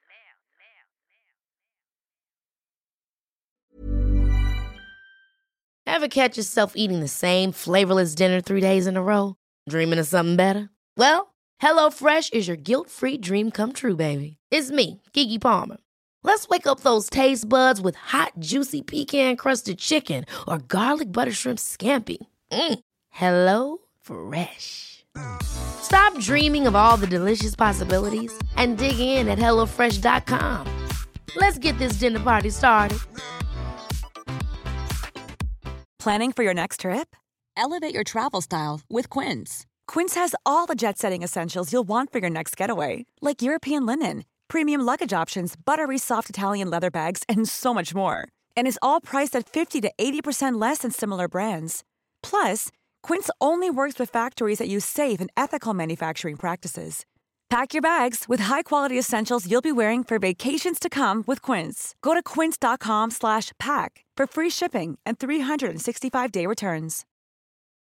Speaker 4: Ever catch yourself eating the same flavorless dinner three days in a row? Dreaming of something better? Well, HelloFresh is your guilt-free dream come true, baby. It's me, Keke Palmer. Let's wake up those taste buds with hot, juicy pecan-crusted chicken or garlic butter shrimp scampi. Mm. Hello Fresh. Stop dreaming of all the delicious possibilities and dig in at hello fresh dot com. Let's get this dinner party started.
Speaker 6: Planning for your next trip? Elevate your travel style with Quince. Quince has all the jet-setting essentials you'll want for your next getaway, like European linen, premium luggage options, buttery soft Italian leather bags, and so much more. And is all priced at fifty to eighty percent less than similar brands. Plus, Quince only works with factories that use safe and ethical manufacturing practices. Pack your bags with high-quality essentials you'll be wearing for vacations to come with Quince. Go to quince dot com slash pack for free shipping and three sixty-five day returns.